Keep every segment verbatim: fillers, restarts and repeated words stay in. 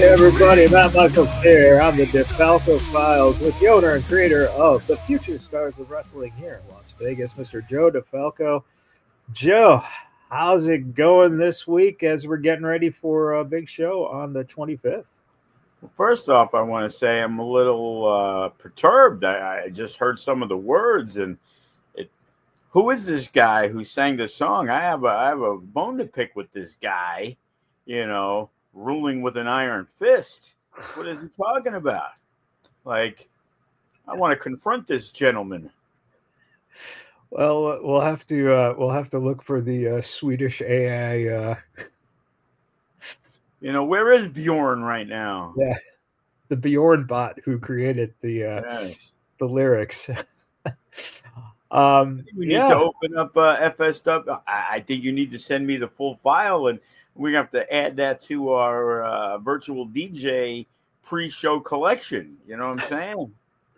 Everybody, Matt Michaels here. I'm the DeFalco Files with the owner and creator of the Future Stars of Wrestling here in Las Vegas, Mister Joe DeFalco. Joe, how's it going this week as we're getting ready for a big show on the twenty-fifth? Well, first off, I want to say I'm a little uh, perturbed. I, I just heard some of the words, and it, who is this guy who sang the song? I have a I have a bone to pick with this guy, you know. Ruling with an iron fist. What is he talking about? Like, I want to confront this gentleman. Well, we'll have to uh, we'll have to look for the uh, Swedish A I. Uh... You know, where is Bjorn right now? Yeah, the Bjorn bot who created the uh, yes. the lyrics. um, we need yeah. to open up uh, F S W. I, I think you need to send me the full file, and we have to add that to our uh, virtual D J pre-show collection. You know what I'm saying?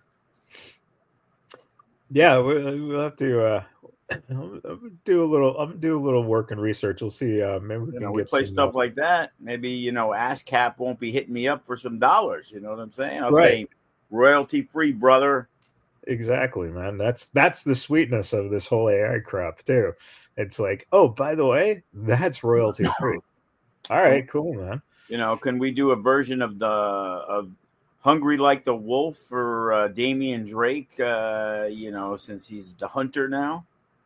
Yeah, we'll have to uh, do a little. I'll do a little work and research. We'll see. Uh, maybe we you can know, get we play some, stuff uh, like that. Maybe you know, ASCAP won't be hitting me up for some dollars. You know what I'm saying? I'll right. say royalty free, brother. Exactly, man. That's that's the sweetness of this whole A I crap too. It's like, oh, by the way, that's royalty free. All right, cool, man. You know, can we do a version of the of Hungry Like the Wolf for uh, Damian Drake? Uh, you know, since he's the hunter now,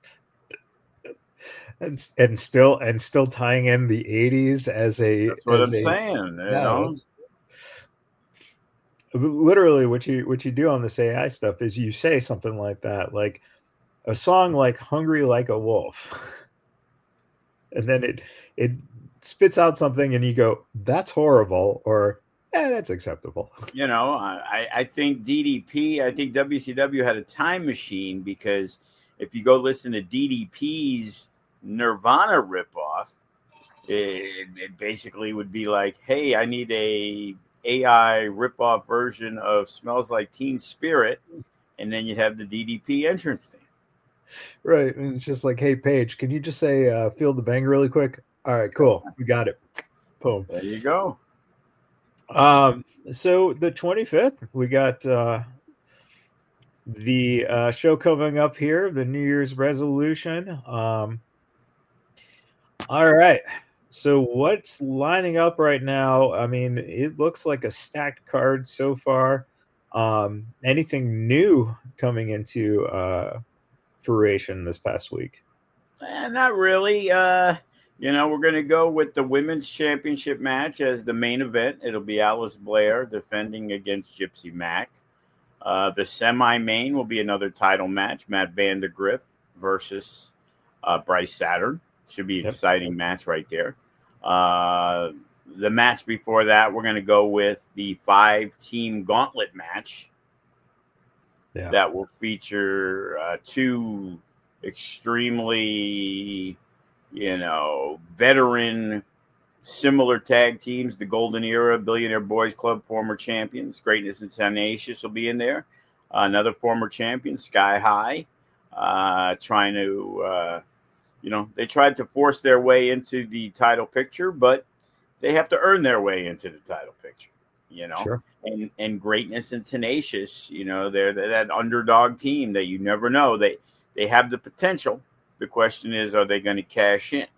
and and still and still tying in the eighties as a. That's what as I'm a, saying. You yeah, know, literally, what you what you do on this A I stuff is you say something like that, like a song like "Hungry Like a Wolf," and then it it. spits out something and you go, that's horrible, or yeah, that's acceptable. You know, I, I think D D P, I think W C W had a time machine, because if you go listen to D D P's Nirvana ripoff, it, it basically would be like, hey, I need a A I ripoff version of Smells Like Teen Spirit, and then you'd have the D D P entrance thing. Right. And it's just like, hey, Paige, can you just say uh, Feel the Bang really quick? All right, cool. We got it. Boom. There you go. Um, so the twenty-fifth, we got uh, the uh, show coming up here, the New Year's resolution. Um, all right. So what's lining up right now? I mean, it looks like a stacked card so far. Um, anything new coming into uh, fruition this past week? Eh, not really. Uh, you know, we're going to go with the women's championship match as the main event. It'll be Alice Blair defending against Gypsy Mac. Uh, the semi-main will be another title match, Matt Vandergriff versus uh, Bryce Saturn. Should be an yep. exciting match right there. Uh, the match before that, we're going to go with the five-team gauntlet match. Yeah. That will feature uh, two extremely, you know, veteran, similar tag teams. The Golden Era, Billionaire Boys Club, former champions. Greatness and Tenacious will be in there. Uh, another former champion, Sky High, uh, trying to, uh, you know, they tried to force their way into the title picture, but they have to earn their way into the title picture, you know. Sure. And and Greatness and Tenacious, you know, they're, they're that underdog team that you never know. They they have the potential. The question is, are they going to cash in?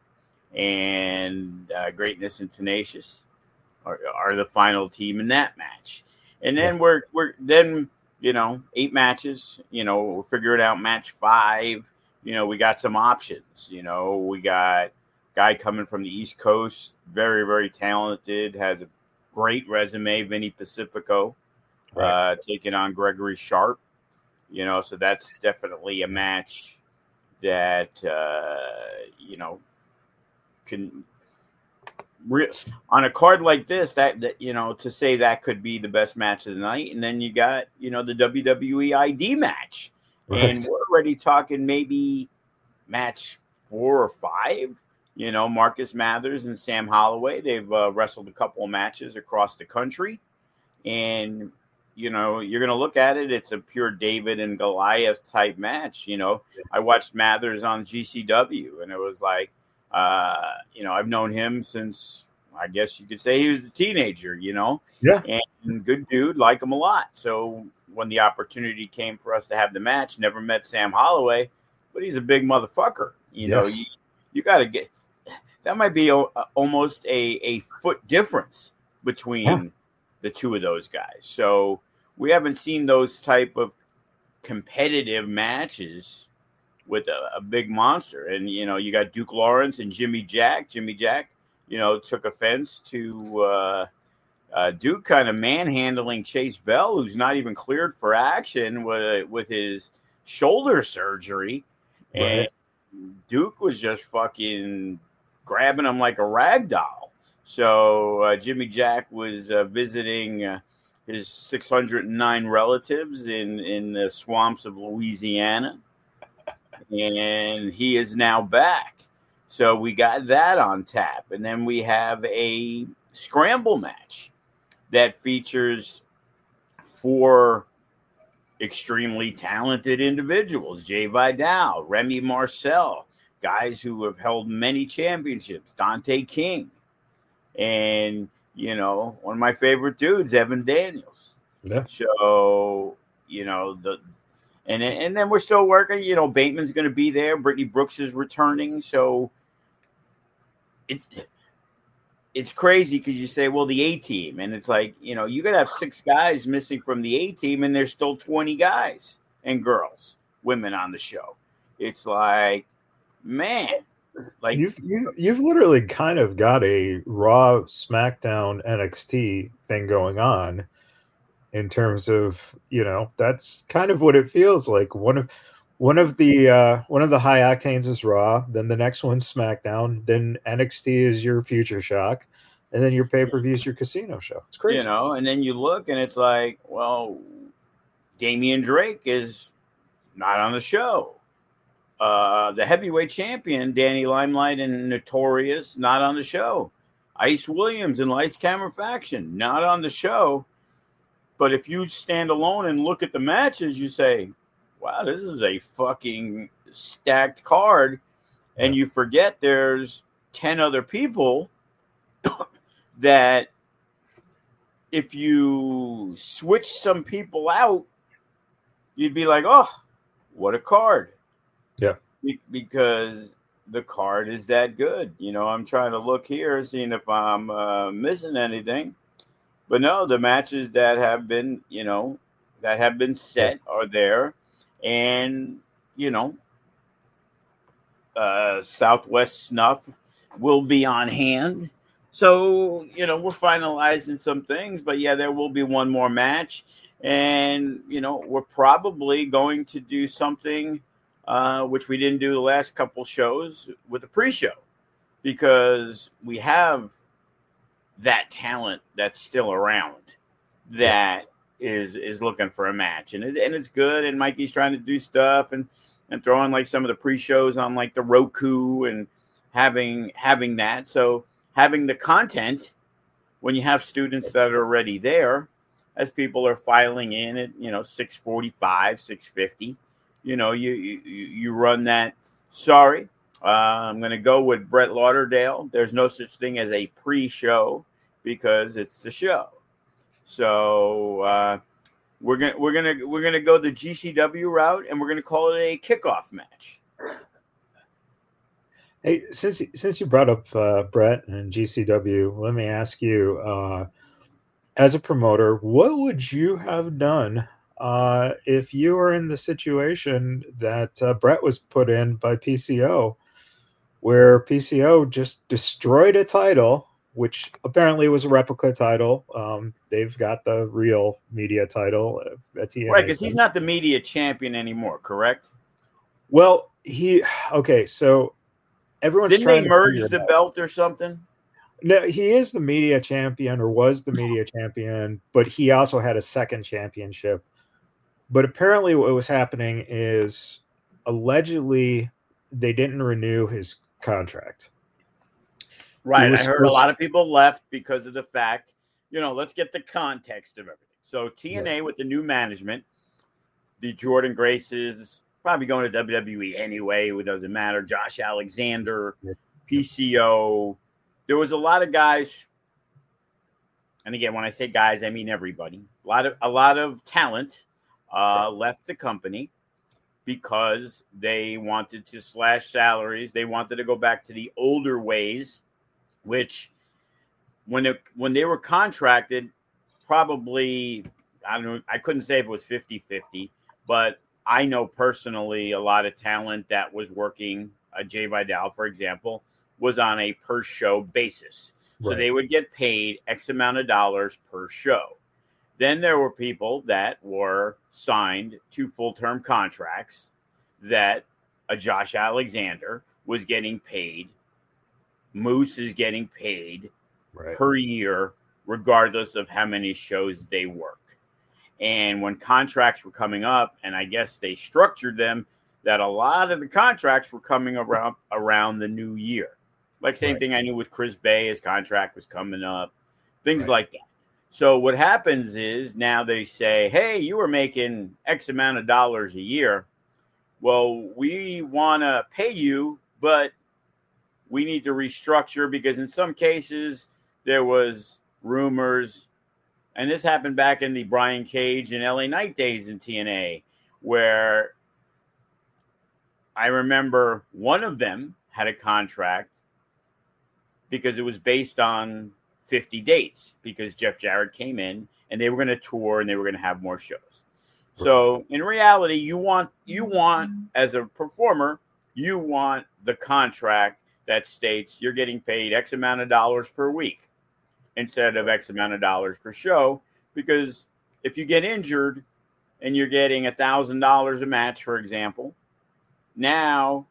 And uh, Greatness and Tenacious are, are the final team in that match. And then yeah. we're we're then you know eight matches. You know, we're figuring out match five. You know, we got some options. You know, we got guy coming from the East Coast, very very talented, has a great resume, Vinny Pacifico, right. uh, taking on Gregory Sharp. You know, so that's definitely a match that, uh, you know, can re- on a card like this, that, that, you know, to say that could be the best match of the night. And then you got, you know, the W W E I D match. Right. And we're already talking maybe match four or five. You know, Marcus Mathers and Sam Holloway, they've uh, wrestled a couple of matches across the country. And, you know, you're going to look at it, it's a pure David and Goliath type match. You know, I watched Mathers on G C W, and it was like, uh, you know, I've known him since, I guess you could say he was a teenager, you know. Yeah. And good dude, like him a lot. So when the opportunity came for us to have the match, never met Sam Holloway, but he's a big motherfucker. You know, Yes. you, you got to get that might be a, almost a, a foot difference between yeah. the two of those guys. So we haven't seen those type of competitive matches with a, a big monster. And, you know, you got Duke Lawrence and Jimmy Jack. Jimmy Jack, you know, took offense to uh, uh, Duke kind of manhandling Chase Bell, who's not even cleared for action with, with his shoulder surgery. Right. And Duke was just fucking grabbing him like a rag doll. So uh, Jimmy Jack was uh, visiting uh, his six hundred nine relatives in, in the swamps of Louisiana. And he is now back. So we got that on tap. And then we have a scramble match that features four extremely talented individuals. Jay Vidal, Remy Marcel, guys who have held many championships, Dante King, and, you know, one of my favorite dudes, Evan Daniels. Yeah. So, you know, the and and then we're still working. You know, Bateman's going to be there. Brittany Brooks is returning. So it's it's crazy because you say, well, the A team, and it's like, you know, you got to have six guys missing from the A team, and there's still twenty guys and girls, women on the show. It's like, man, like you've you, you've literally kind of got a Raw, SmackDown, N X T thing going on. In terms of, you know, that's kind of what it feels like. One of one of the uh, one of the high octanes is Raw, then the next one's SmackDown, then N X T is your Future Shock, and then your pay per view is your casino show. It's crazy, you know. And then you look, and it's like, well, Damian Drake is not on the show. Uh, the heavyweight champion Danny Limelight and Notorious not on the show. Ice Williams and Lights Camera Faction not on the show. But if you stand alone and look at the matches, you say, wow, this is a fucking stacked card. And yeah. you forget there's ten other people that if you switch some people out, you'd be like, oh, what a card. Yeah. Be- because the card is that good. You know, I'm trying to look here, seeing if I'm uh, missing anything. But no, the matches that have been, you know, that have been set are there. And, you know, uh, Southwest Snuff will be on hand. So, you know, we're finalizing some things. But, yeah, there will be one more match. And, you know, we're probably going to do something, uh, which we didn't do the last couple shows, with a pre-show. Because we have that talent that's still around that is is looking for a match, and it, and it's good. And Mikey's trying to do stuff and and throwing like some of the pre-shows on like the Roku and having having that. So having the content when you have students that are already there, as people are filing in at, you know, six forty-five, six fifty, you know, you you you run that. Sorry. Uh, I'm going to go with Brett Lauderdale. There's no such thing as a pre-show because it's the show. So uh, we're gonna we're gonna we're gonna go the G C W route, and we're gonna call it a kickoff match. Hey, since since you brought up uh, Brett and G C W, let me ask you, uh, as a promoter, what would you have done uh, if you were in the situation that uh, Brett was put in by P C O? Where P C O just destroyed a title, which apparently was a replica title. Um, they've got the real media title at T N A. Right, because he's not the media champion anymore, correct? Well, he okay. So everyone's didn't trying they merge to the out. belt or something? No, he is the media champion, or was the media champion, but he also had a second championship. But apparently, what was happening is allegedly they didn't renew his contract. Right. I heard a lot of people left because of the fact, you know, let's get the context of everything. So T N A, yeah, with the new management, the Jordan Graces, probably going to W W E anyway. It doesn't matter. Josh Alexander, yeah, P C O, there was a lot of guys, and again, when I say guys, I mean everybody. A lot of a lot of talent uh, left the company because they wanted to slash salaries. They wanted to go back to the older ways, which when it, when they were contracted, probably, I don't know, I couldn't say if it was fifty-fifty, but I know personally a lot of talent that was working, uh, Jay Vidal, for example, was on a per show basis. So right. They would get paid X amount of dollars per show. Then there were people that were signed to full-term contracts that a Josh Alexander was getting paid. Moose is getting paid right. per year, regardless of how many shows they work. And when contracts were coming up, and I guess they structured them, that a lot of the contracts were coming around around the new year. Like same right. thing I knew with Chris Bay, his contract was coming up, things right. like that. So what happens is now they say, hey, you were making X amount of dollars a year. Well, we want to pay you, but we need to restructure because in some cases there was rumors, and this happened back in the Brian Cage and L A Knight days in T N A, where I remember one of them had a contract because it was based on fifty dates because Jeff Jarrett came in and they were going to tour and they were going to have more shows. So in reality, you want, you want as a performer, you want the contract that states you're getting paid X amount of dollars per week instead of X amount of dollars per show. Because if you get injured and you're getting a thousand dollars a match, for example, now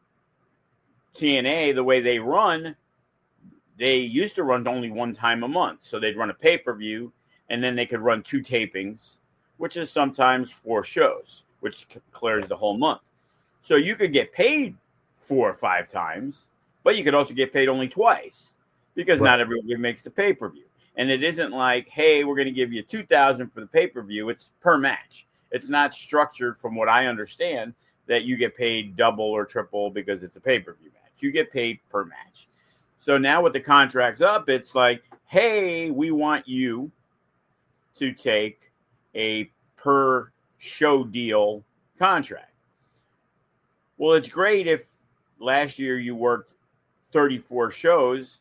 T N A, the way they run, they used to run only one time a month. So they'd run a pay-per-view and then they could run two tapings, which is sometimes four shows, which clears the whole month. So you could get paid four or five times, but you could also get paid only twice because right. not everybody makes the pay-per-view. And it isn't like, hey, we're going to give you two thousand dollars for the pay-per-view. It's per match. It's not structured, from what I understand, that you get paid double or triple because it's a pay-per-view match. You get paid per match. So now with the contracts up, it's like, hey, we want you to take a per show deal contract. Well, it's great if last year you worked thirty-four shows,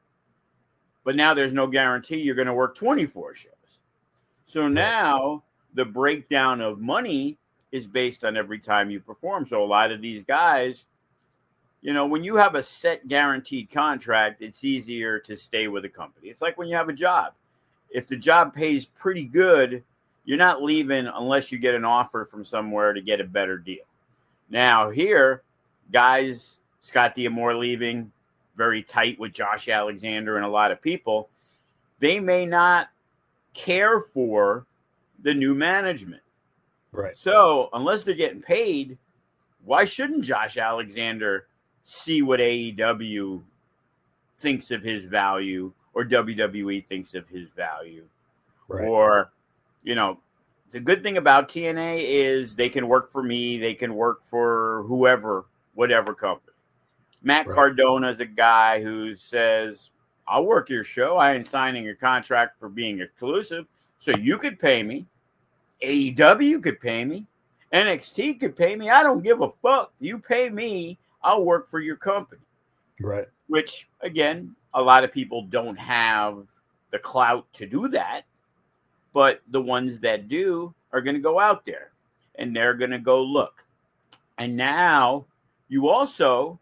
but now there's no guarantee you're going to work twenty-four shows. So now the breakdown of money is based on every time you perform. So a lot of these guys, you know, when you have a set guaranteed contract, it's easier to stay with a company. It's like when you have a job. If the job pays pretty good, you're not leaving unless you get an offer from somewhere to get a better deal. Now here, guys, Scott D'Amore leaving, very tight with Josh Alexander and a lot of people, they may not care for the new management. Right. So unless they're getting paid, why shouldn't Josh Alexander see what A E W thinks of his value or W W E thinks of his value? Right. Or, you know, the good thing about T N A is they can work for me. They can work for whoever, whatever company. Matt right. Cardona is a guy who says, I'll work your show. I ain't signing a contract for being exclusive. So you could pay me. A E W could pay me. N X T could pay me. I don't give a fuck. You pay me, I'll work for your company. Right. Which, again, a lot of people don't have the clout to do that. But the ones that do are going to go out there. And they're going to go look. And now you also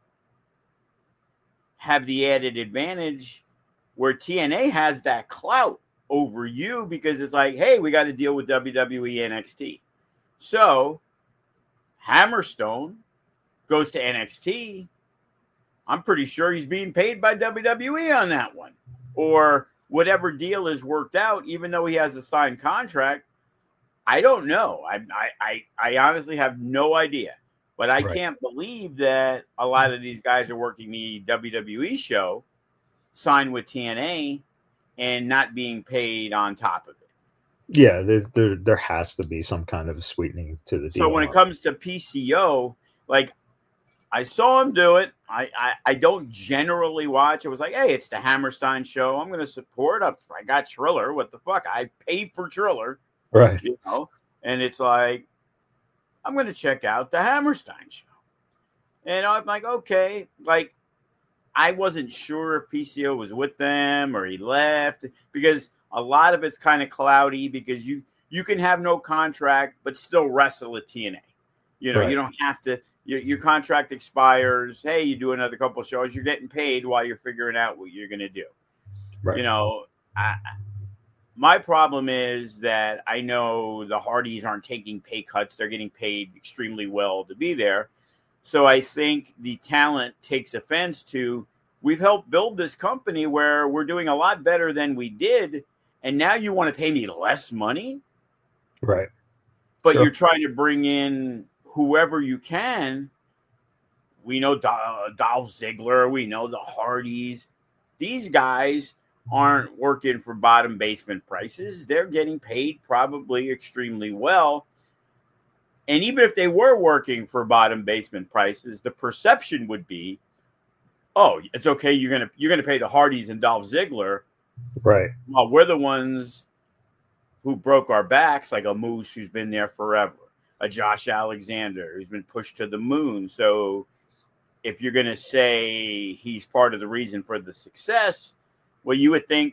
have the added advantage where T N A has that clout over you because it's like, hey, we got to deal with W W E N X T. So Hammerstone goes to N X T. I'm pretty sure he's being paid by W W E on that one. Or whatever deal is worked out, even though he has a signed contract. I don't know. I I, I honestly have no idea. But I right. can't believe that a lot of these guys are working the W W E show, signed with T N A, and not being paid on top of it. Yeah, there, there, there has to be some kind of sweetening to the deal. So when it comes to P C O, like, I saw him do it. I, I, I don't generally watch. It was like, hey, it's the Hammerstein show. I'm going to support. I, I got Triller. What the fuck? I paid for Triller. Right. You know? And it's like, I'm going to check out the Hammerstein show. And I'm like, okay. Like, I wasn't sure if P C O was with them or he left, because a lot of it's kind of cloudy, because you, you can have no contract but still wrestle at T N A. You know, right. You don't have to. Your, your contract expires. Hey, you do another couple shows. You're getting paid while you're figuring out what you're going to do. Right. You know, I, my problem is that I know the Hardys aren't taking pay cuts. They're getting paid extremely well to be there. So I think the talent takes offense to, we've helped build this company where we're doing a lot better than we did, and now you want to pay me less money? Right. But sure. You're trying to bring in whoever you can. We know Dolph Ziggler. We know the Hardys. These guys aren't working for bottom basement prices. They're getting paid probably extremely well. And even if they were working for bottom basement prices, the perception would be, oh, it's okay. You're gonna you're gonna pay the Hardys and Dolph Ziggler, right? Well, we're the ones who broke our backs, like a Moose who's been there forever, a Josh Alexander who's been pushed to the moon. So if you're gonna say he's part of the reason for the success, well, you would think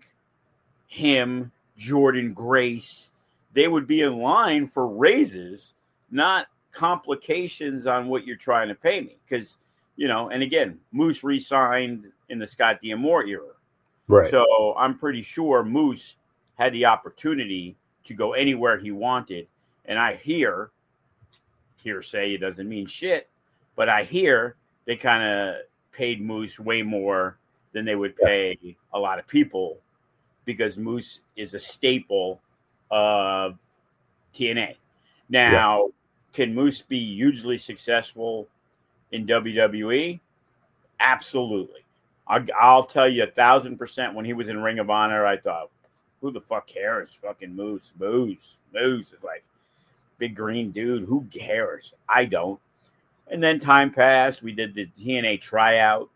him, Jordan Grace, they would be in line for raises, not complications on what you're trying to pay me. Because, you know, and again, Moose re-signed in the Scott D'Amore era. Right. So I'm pretty sure Moose had the opportunity to go anywhere he wanted. And I hear, hearsay, it doesn't mean shit, but I hear they kind of paid Moose way more than they would pay yeah. a lot of people, because Moose is a staple of T N A. Now, yeah. Can Moose be hugely successful in W W E? Absolutely. I'll, I'll tell you a thousand percent. When he was in Ring of Honor, I thought, who the fuck cares? Fucking Moose. Moose. Moose is like big green dude. Who cares? I don't. And then time passed. We did the T N A tryout,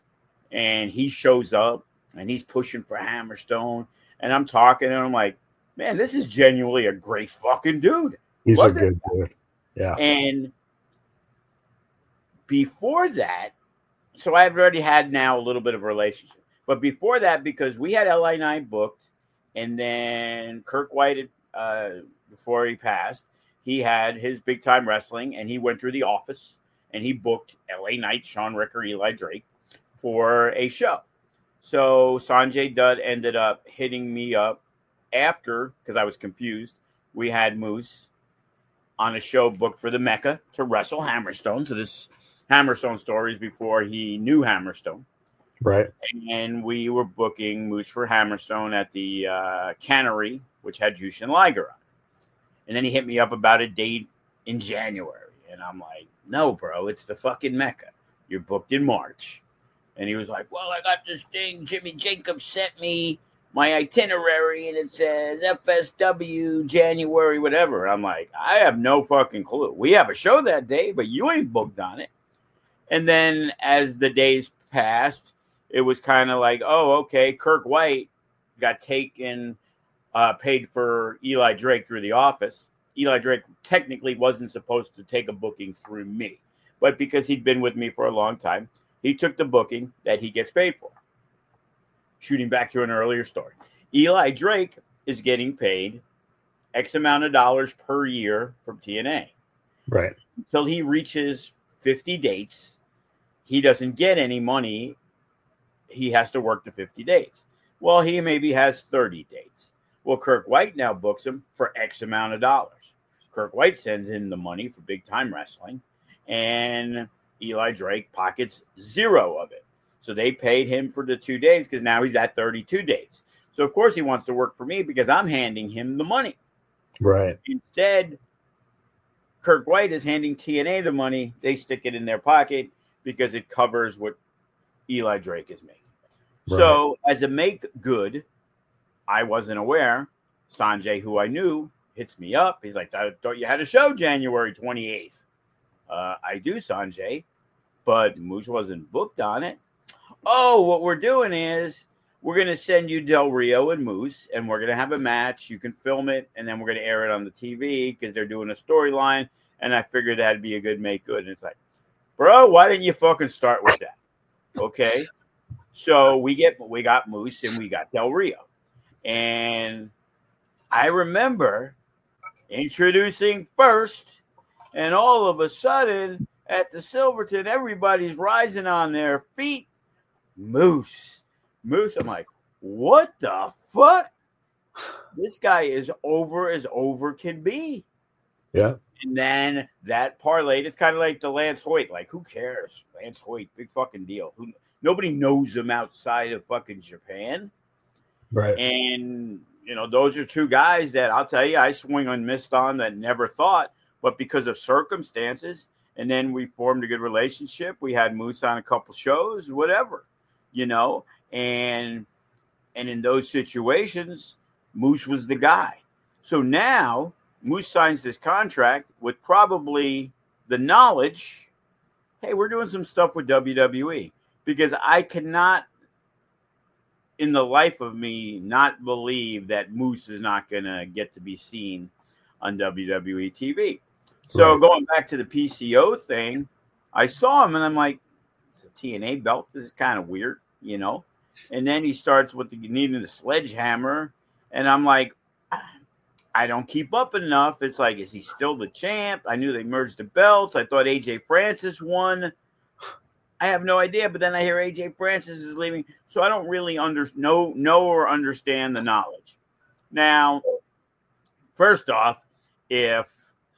and he shows up, and he's pushing for Hammerstone. And I'm talking, and I'm like, man, this is genuinely a great fucking dude. He's Love a good guy. dude. Yeah. And before that, so I've already had now a little bit of a relationship. But before that, because we had L A Knight booked, and then Kirk White, uh, before he passed, he had his big time wrestling, and he went through the office, and he booked L A Knight, Sean Ricker, Eli Drake for a show. So Sanjay Dutt ended up hitting me up after, because I was confused. We had Moose on a show booked for the Mecca to wrestle Hammerstone. So this Hammerstone story is before he knew Hammerstone. Right. And we were booking Moose for Hammerstone at the uh, Cannery, which had Jushin Liger on. And then he hit me up about a date in January. And I'm like, no, bro, it's the fucking Mecca. You're booked in March. And he was like, well, I got this thing. Jimmy Jacobs sent me my itinerary, and it says F S W January, whatever. I'm like, I have no fucking clue. We have a show that day, but you ain't booked on it. And then as the days passed, it was kind of like, oh, okay, Kirk White got taken, uh, paid for Eli Drake through the office. Eli Drake technically wasn't supposed to take a booking through me, but because he'd been with me for a long time, he took the booking that he gets paid for. Shooting back to an earlier story, Eli Drake is getting paid X amount of dollars per year from T N A. Right. Until he reaches fifty dates, he doesn't get any money. He has to work the fifty dates. Well, he maybe has thirty dates. Well, Kirk White now books him for X amount of dollars. Kirk White sends in the money for big time wrestling, and Eli Drake pockets zero of it. So they paid him for the two days because now he's at thirty-two days. So, of course, he wants to work for me because I'm handing him the money. Right. Instead, Kirk White is handing T N A the money. They stick it in their pocket because it covers what Eli Drake is making. Right. So, as a make good, I wasn't aware. Sanjay, who I knew, hits me up. He's like, I thought you had a show January twenty-eighth. Uh, I do, Sanjay. but Moose wasn't booked on it. Oh, what we're doing is we're going to send you Del Rio and Moose, and we're going to have a match. You can film it, and then we're going to air it on the T V because they're doing a storyline. And I figured that'd be a good make good. And it's like, bro, why didn't you fucking start with that? Okay. So we get we got Moose and we got Del Rio. And I remember introducing first, and all of a sudden at the Silverton, everybody's rising on their feet. Moose. Moose. I'm like, what the fuck? This guy is over as over can be. Yeah. And then that parlayed. It's kind of like the Lance Hoyt. Like, who cares? Lance Hoyt, big fucking deal. Who, nobody knows him outside of fucking Japan. Right. And, you know, those are two guys that I'll tell you, I swing and missed on that never thought, but because of circumstances, and then we formed a good relationship. We had Moose on a couple shows, whatever, you know, and and in those situations, Moose was the guy. So now Moose signs this contract with probably the knowledge, hey, we're doing some stuff with W W E, because I cannot in the life of me not believe that Moose is not going to get to be seen on W W E T V. So right. Going back to the P C O thing, I saw him and I'm like, it's a T N A belt. This is kind of weird, you know? And then he starts with the needing the sledgehammer. And I'm like, I don't keep up enough. It's like, is he still the champ? I knew they merged the belts. I thought A J Francis won. I have no idea. But then I hear A J Francis is leaving. So I don't really under, know, know or understand the knowledge. Now, first off, if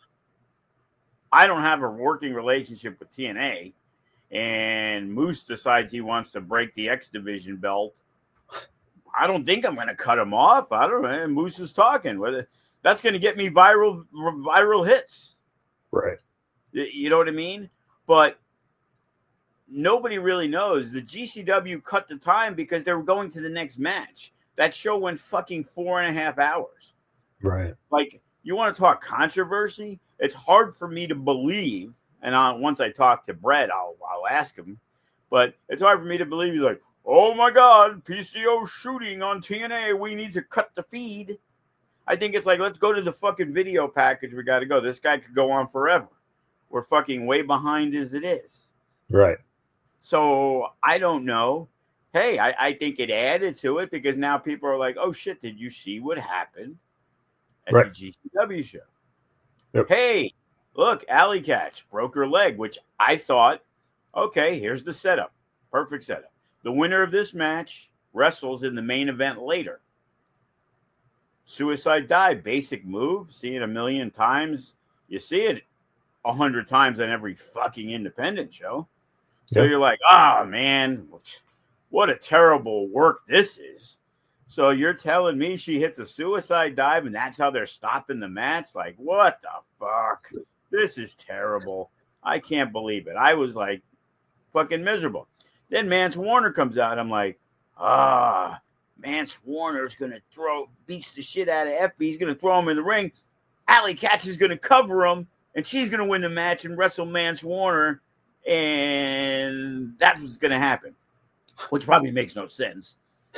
I don't have a working relationship with T N A and Moose decides he wants to break the X Division belt, I don't think I'm going to cut him off. I don't know. Moose is talking. Whether that's going to get me viral viral hits. Right. You know what I mean? But nobody really knows. The G C W cut the time because they were going to the next match. That show went fucking four and a half hours. Right. Like, you want to talk controversy? It's hard for me to believe. And I, once I talk to Brett, I'll I'll ask him. But it's hard for me to believe. He's like, oh my God, P C O shooting on T N A. We need to cut the feed. I think it's like, let's go to the fucking video package. We got to go. This guy could go on forever. We're fucking way behind as it is. Right. So I don't know. Hey, I, I think it added to it because now people are like, oh shit, did you see what happened at right. the G C W show? Yep. Hey, look, Alley Catch broke her leg, which I thought, okay, here's the setup. Perfect setup. The winner of this match wrestles in the main event later. Suicide dive, basic move, see it a million times. You see it a hundred times on every fucking independent show. So yep. You're like, oh, man, what a terrible work this is. So you're telling me she hits a suicide dive and that's how they're stopping the match? Like, what the fuck? This is terrible. I can't believe it. I was like fucking miserable. Then Mance Warner comes out. I'm like, ah, Mance Warner's going to throw, beats the shit out of Effie. He's going to throw him in the ring. Alley Catch is going to cover him, and she's going to win the match and wrestle Mance Warner, and that's what's going to happen, which probably makes no sense.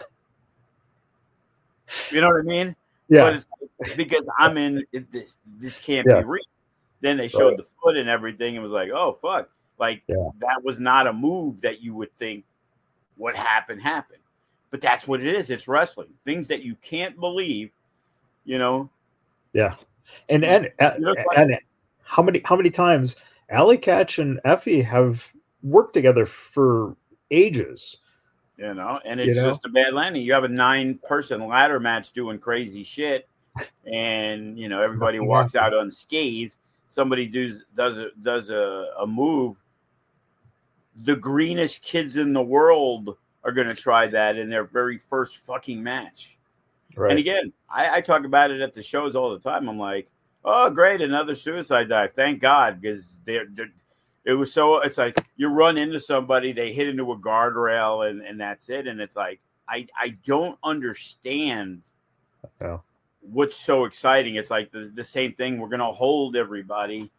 You know what I mean? Yeah. But it's like, because I'm in, it, this This can't yeah. be real. Then they showed right. the foot and everything and was like, oh, fuck. Like, yeah. that was not a move that you would think what happened, happened. But that's what it is. It's wrestling. Things that you can't believe, you know. Yeah. And and, and, and how many how many times Alley Catch and Effie have worked together for ages. You know, and it's you know? just a bad landing. You have a nine-person ladder match doing crazy shit, and, you know, everybody Nothing walks happens. out unscathed. Somebody does does a, does a, a move. The greenest kids in the world are going to try that in their very first fucking match. Right. And again, I, I talk about it at the shows all the time. I'm like, oh, great, another suicide dive. Thank God, because they're, they're, it was so, it's like you run into somebody, they hit into a guardrail, and, and that's it. And it's like, I, I don't understand no. what's so exciting. It's like the, the same thing. We're going to hold everybody.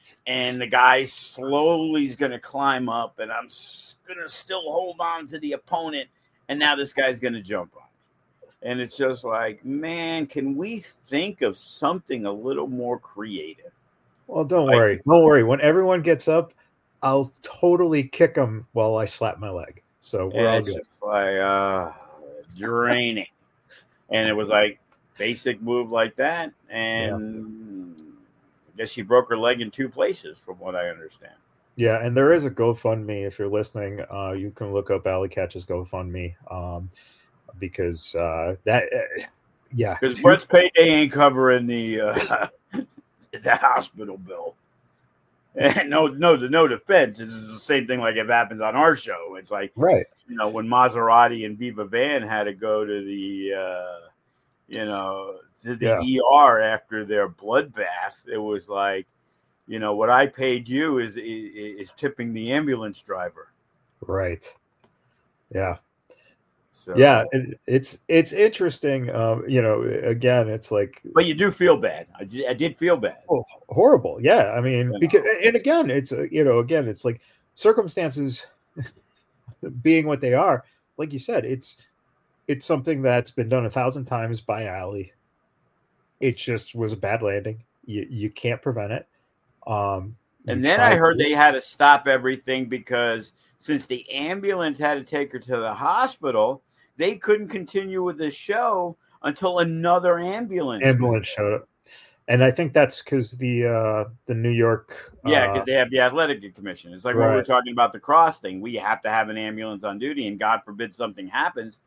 and the guy slowly is going to climb up, and I'm going to still hold on to the opponent, and now this guy's going to jump on me. And it's just like, man, can we think of something a little more creative? Well, don't like, worry. Don't worry. When everyone gets up, I'll totally kick them while I slap my leg. So we're all it's good. Just like uh, draining. And it was like basic move like that. And yeah. I guess she broke her leg in two places, from what I understand. Yeah, and there is a GoFundMe. If you're listening, uh, you can look up Allie Katch's GoFundMe um, because uh, that, uh, yeah. Because Brett's payday ain't covering the uh, the hospital bill. And no, no, no defense. This is the same thing like if it happens on our show. It's like, right. You know, when Maserati and Viva Van had to go to the, uh, you know, to the yeah. E R after their bloodbath, it was like, you know, what I paid you is, is is tipping the ambulance driver. Right. Yeah. So yeah, it, it's it's interesting. Um, you know, again, it's like, but you do feel bad. I did, I did feel bad. Oh, horrible. Yeah, I mean, you because know. and again, it's uh, you know, again, it's like circumstances being what they are. Like you said, it's it's something that's been done a thousand times by Allie. It just was a bad landing. You you can't prevent it. Um, and then I heard to... they had to stop everything because since the ambulance had to take her to the hospital, they couldn't continue with the show until another ambulance ambulance showed up. And I think that's because the uh, the New York, yeah, because uh, they have the athletic commission. It's like right. when we were talking about the cross thing. We have to have an ambulance on duty, and God forbid something happens.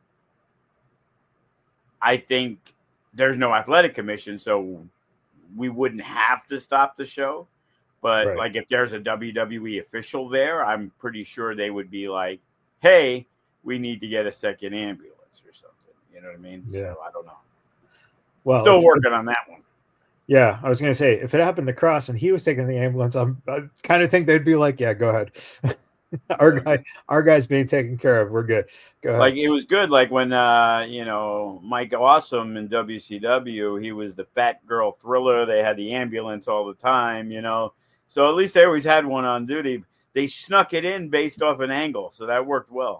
I think there's no athletic commission, so we wouldn't have to stop the show. But right. like if there's a W W E official there, I'm pretty sure they would be like, "Hey, we need to get a second ambulance or something." You know what I mean? Yeah. So I don't know. Well, still working on that one. Yeah, I was going to say, if it happened to Cross and he was taking the ambulance, I'm, I kind of think they'd be like, yeah, go ahead. our guy, our guy's being taken care of. We're good. Go ahead. Like, it was good. Like when, uh, you know, Mike Awesome in W C W, he was the fat girl thriller. They had the ambulance all the time, you know. So at least they always had one on duty. They snuck it in based off an angle. So that worked well.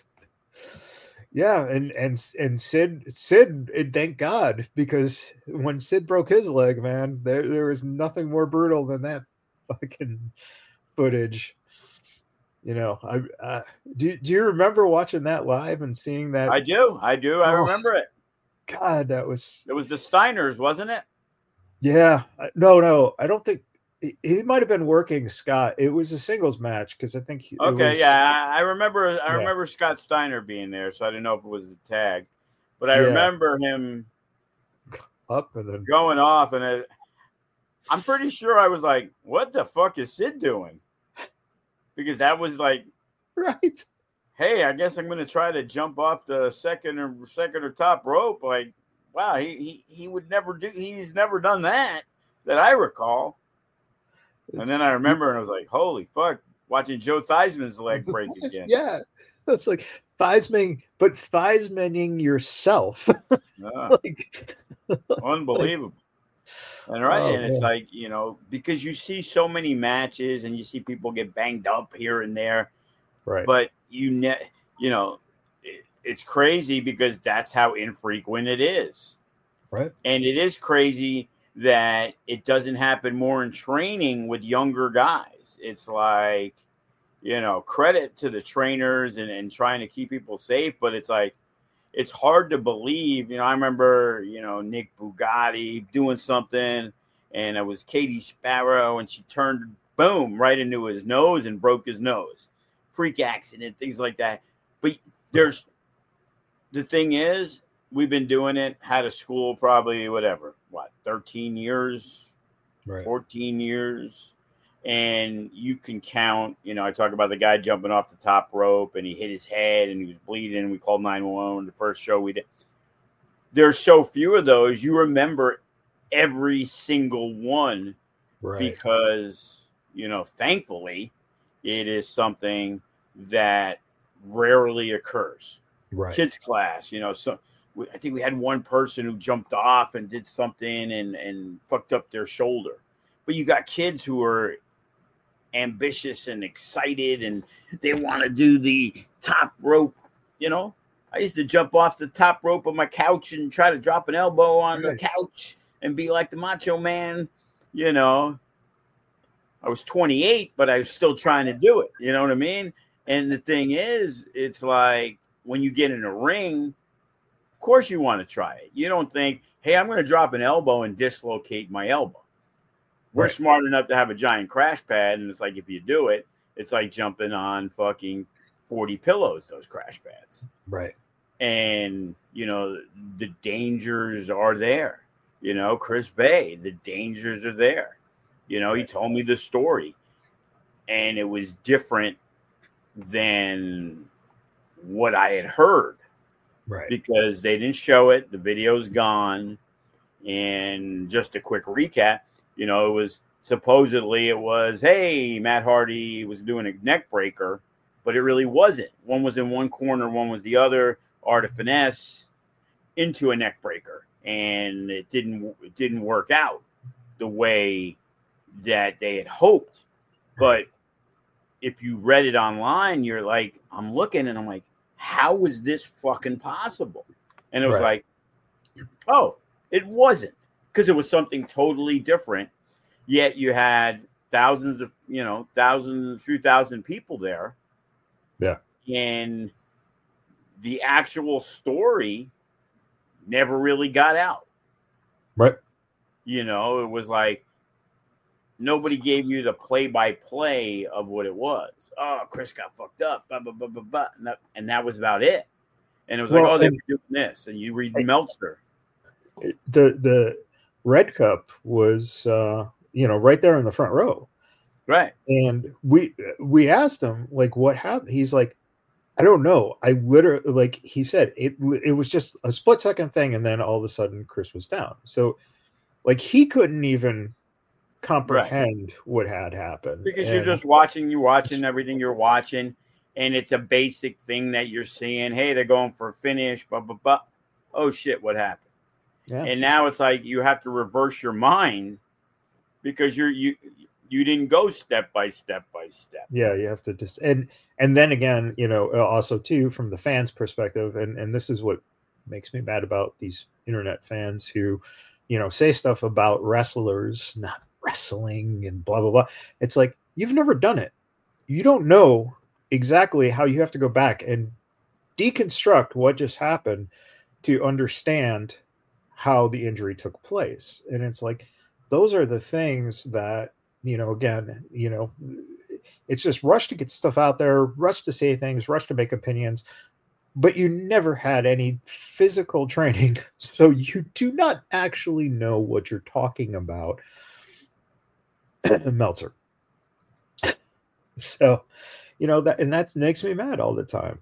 Yeah, and and and Sid Sid, thank God, because when Sid broke his leg, man, there there was nothing more brutal than that fucking footage. You know, I uh, do. Do you remember watching that live and seeing that? I do, I do, I oh, remember it. God, that was. It was the Steiners, wasn't it? Yeah, no, no, I don't think. He might have been working Scott. It was a singles match because I think. He, okay, was, yeah, I remember. I yeah. remember Scott Steiner being there, so I didn't know if it was a tag, but I yeah. remember him up and then going off, and it, I'm pretty sure I was like, "What the fuck is Sid doing?" Because that was like, right. Hey, I guess I'm going to try to jump off the second or second or top rope. Like, wow, he he he would never do. He's never done that that I recall. And then I remember, and I was like, "Holy fuck!" Watching Joe Theismann's leg break again. Yeah, that's like Theismann, but Theismanning yourself. Yeah. like, unbelievable. And right, oh, and it's man. like, you know, because you see so many matches, and you see people get banged up here and there, right? But you ne- you know, it, it's crazy because that's how infrequent it is, right? And it is crazy that it doesn't happen more in training with younger guys. It's like, you know, credit to the trainers and, and trying to keep people safe. But it's like, it's hard to believe. You know, I remember, you know, Nick Bugatti doing something, and it was Katie Sparrow, and she turned, boom, right into his nose and broke his nose. Freak accident, things like that. But there's, the thing is, we've been doing it, had a school probably, whatever, what, thirteen years, right. fourteen years. And you can count, you know, I talk about the guy jumping off the top rope and he hit his head and he was bleeding. We called nine one one the first show we did. There's so few of those. You remember every single one, right. Because, you know, thankfully, it is something that rarely occurs. Right. Kids class, you know, so we, I think we had one person who jumped off and did something and, and fucked up their shoulder. but you got kids who are ambitious and excited, and they want to do the top rope. You know, I used to jump off the top rope of my couch and try to drop an elbow on right. the couch and be like the Macho Man. You know, I was twenty-eight, but I was still trying to do it. You know what I mean? And the thing is, it's like when you get in a ring, of course you want to try it. You don't think, hey, I'm going to drop an elbow and dislocate my elbow. We're right. smart enough to have a giant crash pad, and it's like if you do it, it's like jumping on fucking forty pillows, those crash pads. Right. And, you know, the dangers are there. You know, Chris Bay, the dangers are there. You know, he told me the story, and it was different than what I had heard. Right. Because they didn't show it. The video's gone. And just a quick recap, you know, it was supposedly it was, hey, Matt Hardy was doing a neck breaker, but it really wasn't. One was in one corner, one was the other. Art of Finesse into a neck breaker, and it didn't it didn't work out the way that they had hoped. But if you read it online, you're like, I'm looking and I'm like, how is this fucking possible? And it was right. like, oh, it wasn't, because it was something totally different. Yet you had thousands of, you know, thousands, a few thousand people there. Yeah. And the actual story never really got out. Right. You know, it was like nobody gave you the play-by-play of what it was. Oh, Chris got fucked up, blah, blah, blah, blah, blah. And, that, and that was about it. And it was well, like, oh, they were doing this. And you read I, Meltzer. The the Red Cup was, uh, you know, right there in the front row. Right. And we we asked him, like, what happened? He's like, I don't know. I literally, like he said, it it was just a split second thing, and then all of a sudden Chris was down. So, like, he couldn't even comprehend right. what had happened. Because and, you're just watching, you're watching everything you're watching, and it's a basic thing that you're seeing. Hey, they're going for a finish, blah, blah, blah. Oh, shit, what happened? Yeah. And now it's like you have to reverse your mind because you're you you didn't go step by step by step. Yeah, you have to just and and then again, you know, also too from the fans' perspective, and and this is what makes me mad about these internet fans who, you know, say stuff about wrestlers not wrestling and blah blah blah. It's like, you've never done it. You don't know exactly how you have to go back and deconstruct what just happened to understand how the injury took place. And it's like, those are the things that, you know, again, you know, it's just rush to get stuff out there, rush to say things, rush to make opinions, but you never had any physical training. So you do not actually know what you're talking about. Meltzer. So, you know, that, and that makes me mad all the time.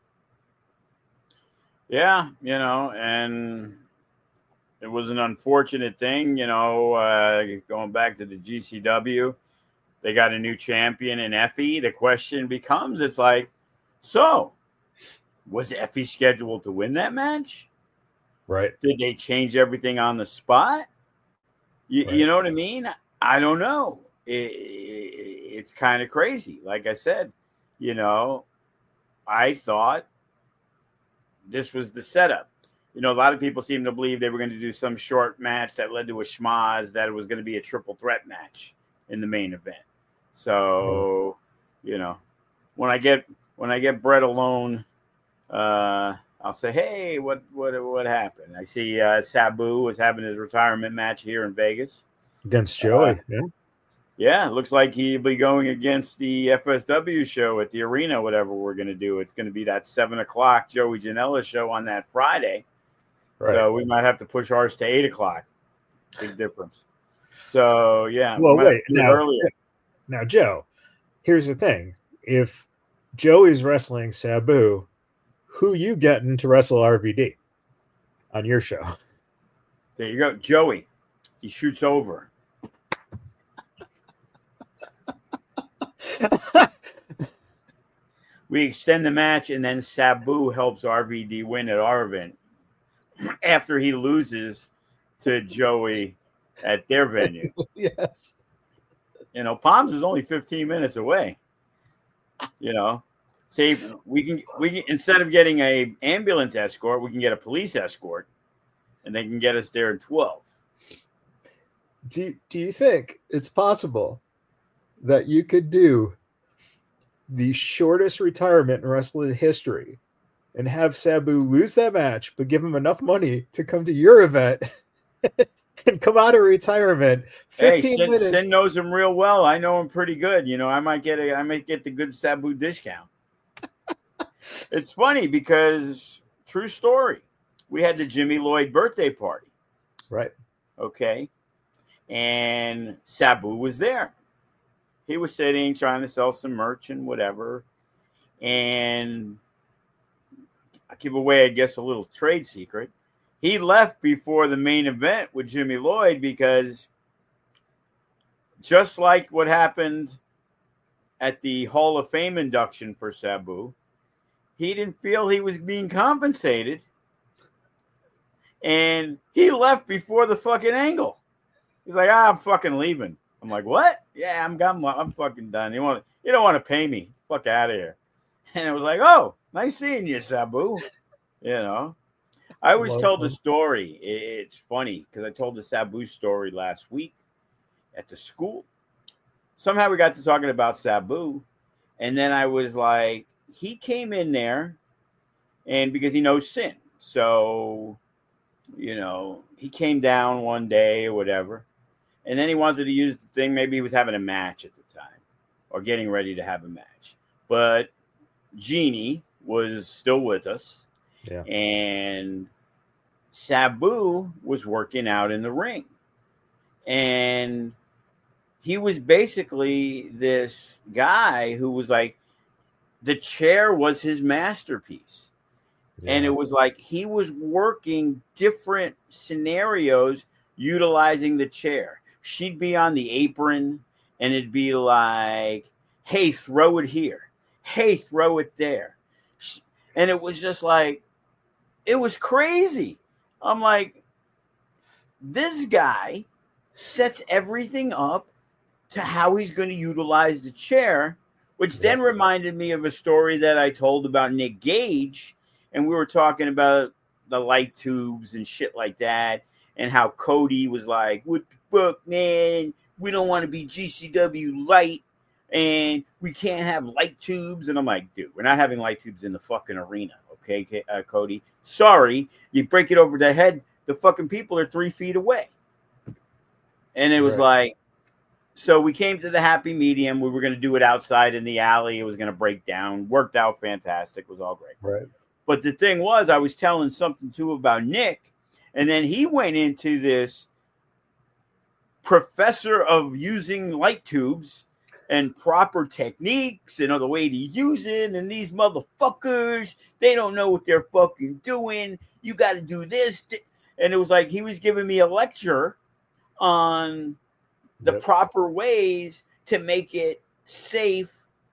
Yeah. You know, and it was an unfortunate thing, you know, uh, going back to the G C W, they got a new champion in Effie. The question becomes, it's like, so was Effie scheduled to win that match? Right. Did they change everything on the spot? You, right. you know what I mean? I don't know. It, it, it's kind of crazy. Like I said, you know, I thought this was the setup. You know, a lot of people seem to believe they were going to do some short match that led to a schmaz, that it was going to be a triple threat match in the main event. So, you know, when I get when I get Brett alone, uh, I'll say, hey, what what what happened? I see uh, Sabu was having his retirement match here in Vegas against Joey. Uh, yeah, yeah, it looks like he'll be going against the F S W show at the arena. Whatever we're going to do, it's going to be that seven o'clock Joey Janela show on that Friday. Right. So we might have to push ours to eight o'clock. Big difference. So yeah. Well, we wait now. Earlier. Now, Joe, here's the thing: if Joey's wrestling Sabu, who you getting to wrestle R V D on your show? There you go, Joey. He shoots over. We extend the match, and then Sabu helps R V D win at our event after he loses to Joey at their venue. Yes. You know, Palms is only fifteen minutes away. You know, say we can we can instead of getting a ambulance escort, we can get a police escort, and they can get us there in twelve. Do Do you think it's possible that you could do the shortest retirement in wrestling history and have Sabu lose that match, but give him enough money to come to your event and come out of retirement? fifteen Hey, Sin, minutes. Sin knows him real well. I know him pretty good. You know, I might get a, I might get the good Sabu discount. It's funny because true story. We had the Jimmy Lloyd birthday party. Right. Okay. And Sabu was there. He was sitting trying to sell some merch and whatever. And I give away, I guess, a little trade secret. He left before the main event with Jimmy Lloyd because just like what happened at the Hall of Fame induction for Sabu, he didn't feel he was being compensated. And he left before the fucking angle. He's like, ah, I'm fucking leaving. I'm like, what? Yeah, I'm I'm, I'm fucking done. You want you don't want to pay me? Fuck out of here. And it was like, oh, nice seeing you, Sabu. You know, I always Love tell him. the story. It's funny because I told the Sabu story last week at the school. Somehow we got to talking about Sabu, and then I was like, he came in there, and because he knows Sin, so you know, he came down one day or whatever. And then he wanted to use the thing. Maybe he was having a match at the time or getting ready to have a match. But Jeannie was still with us. Yeah. And Sabu was working out in the ring. And he was basically this guy who was like, the chair was his masterpiece. Yeah. And it was like he was working different scenarios utilizing the chair. She'd be on the apron, and it'd be like, hey, throw it here. Hey, throw it there. And it was just like, it was crazy. I'm like, this guy sets everything up to how he's going to utilize the chair, which then reminded me of a story that I told about Nick Gage, and we were talking about the light tubes and shit like that, and how Cody was like, what the fuck, man? We don't want to be G C W light, and we can't have light tubes. And I'm like, dude, we're not having light tubes in the fucking arena, okay, uh, Cody? Sorry, you break it over the head, the fucking people are three feet away. And it was right. like, so we came to the happy medium. We were going to do it outside in the alley. It was going to break down. Worked out fantastic. It was all great. Right. But the thing was, I was telling something too about Nick, and then he went into this professor of using light tubes and proper techniques and other way to use it. And these motherfuckers, they don't know what they're fucking doing. You got to do this. And it was like he was giving me a lecture on the yep. proper ways to make it safe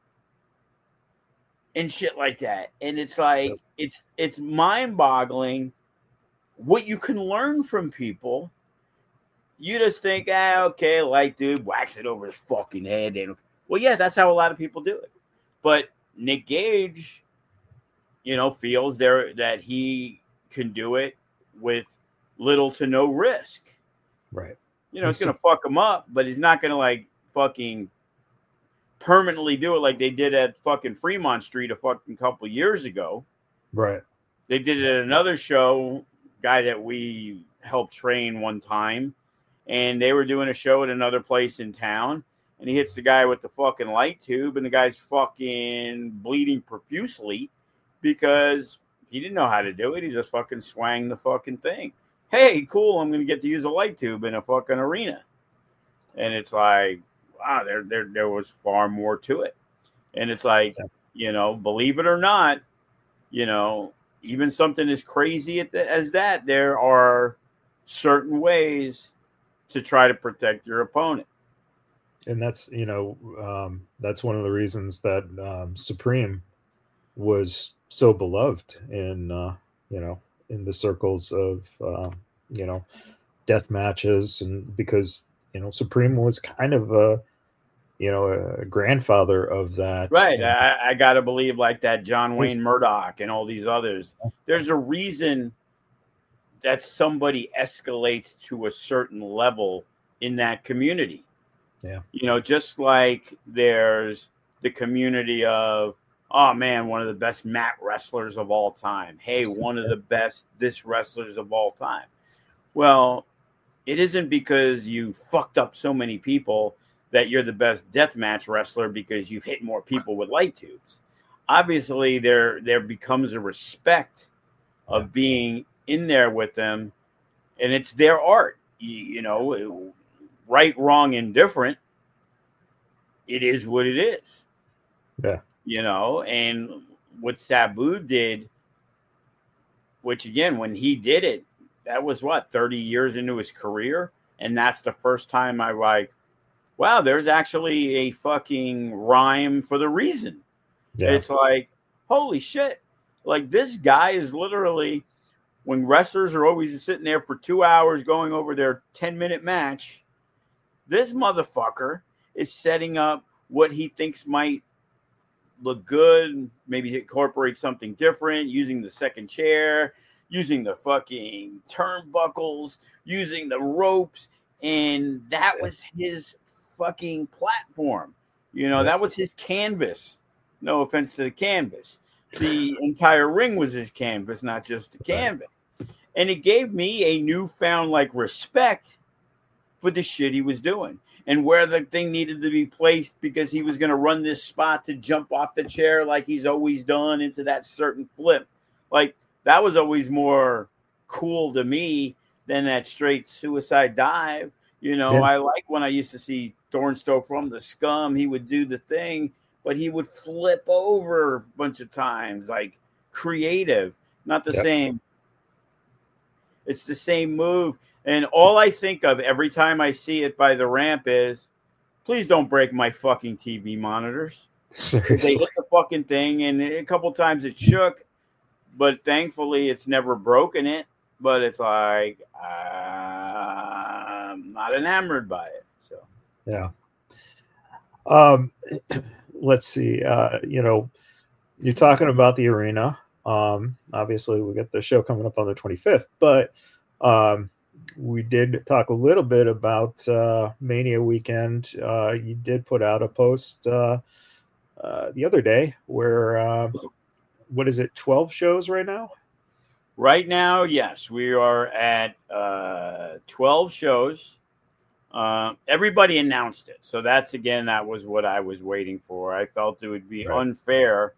and shit like that. And it's like, yep. it's it's mind-boggling what you can learn from people. You just think, ah, okay, light dude, wax it over his fucking head. And well, yeah, that's how a lot of people do it. But Nick Gage, you know, feels there that he can do it with little to no risk. Right. You know, it's going to fuck him up, but he's not going to like fucking permanently do it like they did at fucking Fremont Street a fucking couple years ago. Right. They did it at another show, guy that we helped train one time, and they were doing a show at another place in town, and he hits the guy with the fucking light tube, and the guy's fucking bleeding profusely because he didn't know how to do it. He just fucking swang the fucking thing. Hey, cool, I'm going to get to use a light tube in a fucking arena. And it's like, wow, there, there, there was far more to it. And it's like, you know, believe it or not, you know, even something as crazy as that, there are certain ways to try to protect your opponent. And that's, you know, um, that's one of the reasons that um, Supreme was so beloved in, uh, you know, in the circles of, uh, you know, death matches. And because, you know, Supreme was kind of a, you know, a grandfather of that. Right. And I, I got to believe like that John Wayne Murdoch and all these others. There's a reason that somebody escalates to a certain level in that community. Yeah. You know, just like there's the community of, oh man, one of the best mat wrestlers of all time. Hey, one of the best this wrestlers of all time. Well, it isn't because you fucked up so many people that you're the best deathmatch wrestler because you've hit more people with light tubes. Obviously, there there becomes a respect of being in there with them, and it's their art. You, you know, right, wrong, indifferent. It is what it is. Yeah. You know, and what Sabu did, which again, when he did it, that was what, thirty years into his career. And that's the first time I like, wow, there's actually a fucking rhyme for the reason. Yeah. It's like, holy shit. Like this guy is literally, when wrestlers are always sitting there for two hours going over their ten minute match, this motherfucker is setting up what he thinks might look good, maybe incorporate something different, using the second chair, using the fucking turnbuckles, using the ropes. And that was his fucking platform. You know, that was his canvas. No offense to the canvas. The entire ring was his canvas, not just the canvas. And it gave me a newfound like respect for the shit he was doing and where the thing needed to be placed, because he was going to run this spot to jump off the chair like he's always done into that certain flip. Like that was always more cool to me than that straight suicide dive. You know, yeah. I like when I used to see Thornstowe from the Scum, he would do the thing, but he would flip over a bunch of times, like creative, not the yep. same. It's the same move. And all I think of every time I see it by the ramp is, please don't break my fucking T V monitors. Seriously. They hit the fucking thing, and a couple times it shook, but thankfully it's never broken it. But it's like, uh, I'm not enamored by it. So yeah. Um, let's see. Uh, you know, you're talking about the arena. Um, obviously, we got the show coming up on the twenty-fifth, but um, we did talk a little bit about uh, Mania weekend. Uh, you did put out a post uh, uh, the other day where, uh, what is it, twelve shows right now? Right now, yes, we are at uh, twelve shows. Uh, everybody announced it. So that's, again, that was what I was waiting for. I felt it would be right. unfair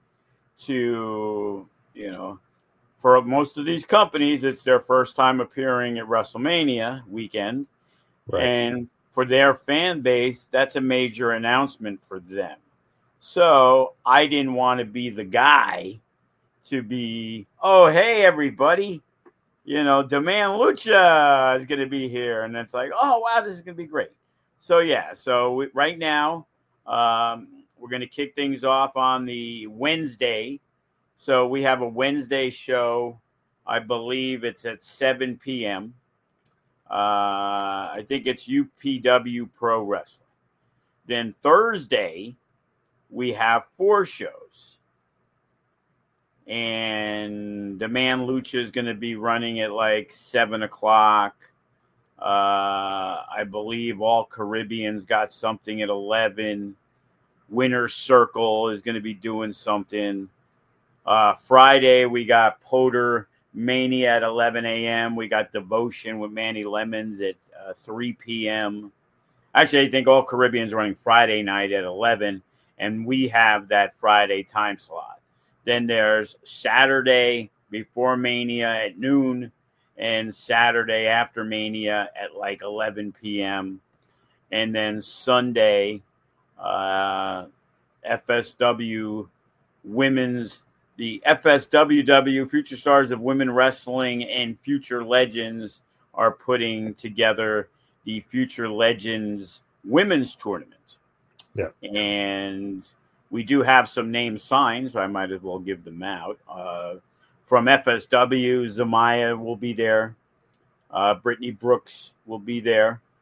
to, you know, for most of these companies, it's their first time appearing at WrestleMania weekend. Right. And for their fan base, that's a major announcement for them. So I didn't want to be the guy to be, oh, hey, everybody, you know, Demand Lucha is going to be here. And it's like, oh, wow, this is going to be great. So, yeah, so we, right now, um, we're going to kick things off on the Wednesday. So we have a Wednesday show. I believe it's at seven p.m. Uh, I think it's U P W Pro Wrestling. Then Thursday, we have four shows. And Demand Lucha is going to be running at like seven o'clock. Uh, I believe All Caribbean's got something at eleven. Winner's Circle is going to be doing something. Uh, Friday, we got Potter Mania at eleven a.m. We got Devotion with Manny Lemons at uh, three p.m. Actually, I think All Caribbean's running Friday night at eleven, and we have that Friday time slot. Then there's Saturday before Mania at noon, and Saturday after Mania at like eleven p.m. And then Sunday, uh, F S W Women's, the F S W W, Future Stars of Women Wrestling, and Future Legends are putting together the Future Legends Women's Tournament. Yeah. And we do have some names signed, so I might as well give them out. Uh, from F S W, Zamaya will be there. Uh, Brittany Brooks will be there.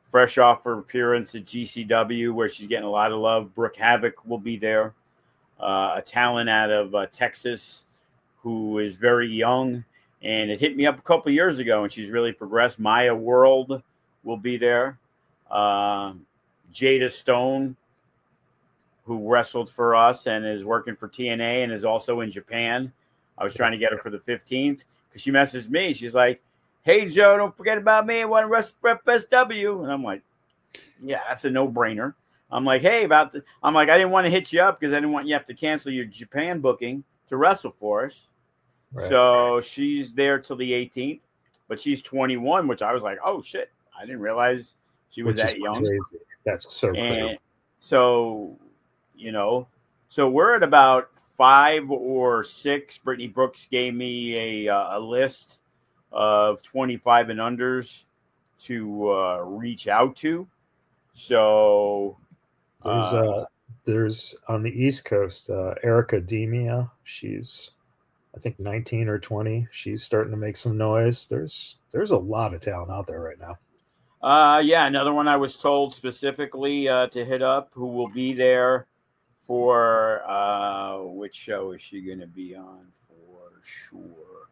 fresh off her appearance at G C W, where she's getting a lot of love. Brooke Havoc will be there, uh, a talent out of uh, Texas who is very young, and it hit me up a couple years ago, and she's really progressed. Maya World will be there. Uh, Jada Stone, who wrestled for us and is working for T N A and is also in Japan. I was trying to get her for the fifteenth because she messaged me. She's like, "Hey, Joe, don't forget about me. I want to wrestle for F S W." And I'm like, yeah, that's a no-brainer. I'm like, hey, about the, I'm like, I didn't want to hit you up because I didn't want you to have to cancel your Japan booking to wrestle for us. Right. So she's there till the eighteenth, but she's twenty-one, which I was like, oh, shit. I didn't realize she was which that young. Crazy. That's so and crazy. So, you know, so we're at about five or six. Brittany Brooks gave me a, uh, a list of twenty-five and unders to uh, reach out to. So there's uh, uh there's on the East Coast, uh, Erica Demia. She's I think nineteen or twenty. She's starting to make some noise. There's there's a lot of talent out there right now. Uh, yeah, another one I was told specifically uh, to hit up who will be there for uh, which show is she going to be on for sure?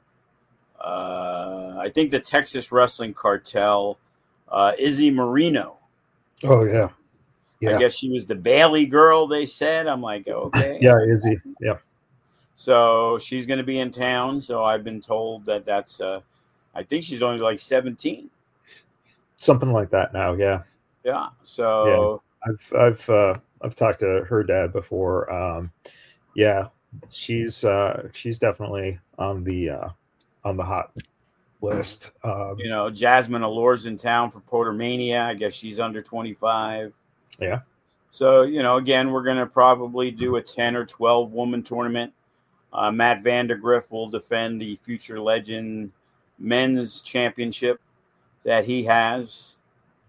Uh, I think the Texas Wrestling Cartel, uh, Izzy Marino. Oh, yeah. Yeah. I guess she was the Bailey girl, they said. I'm like, okay. Yeah, Izzy. Yeah. So she's going to be in town. So I've been told that that's, uh, I think she's only like seventeen. Something like that now. Yeah. Yeah. So yeah. I've, I've, uh, I've talked to her dad before. Um, yeah, she's, uh, she's definitely on the, uh, on the hot list. Um, you know, Jasmine Allure's in town for Porter Mania. I guess she's under twenty-five. Yeah. So, you know, again, we're going to probably do a ten or twelve woman tournament. Uh, Matt Vandergriff will defend the Future Legend men's championship that he has.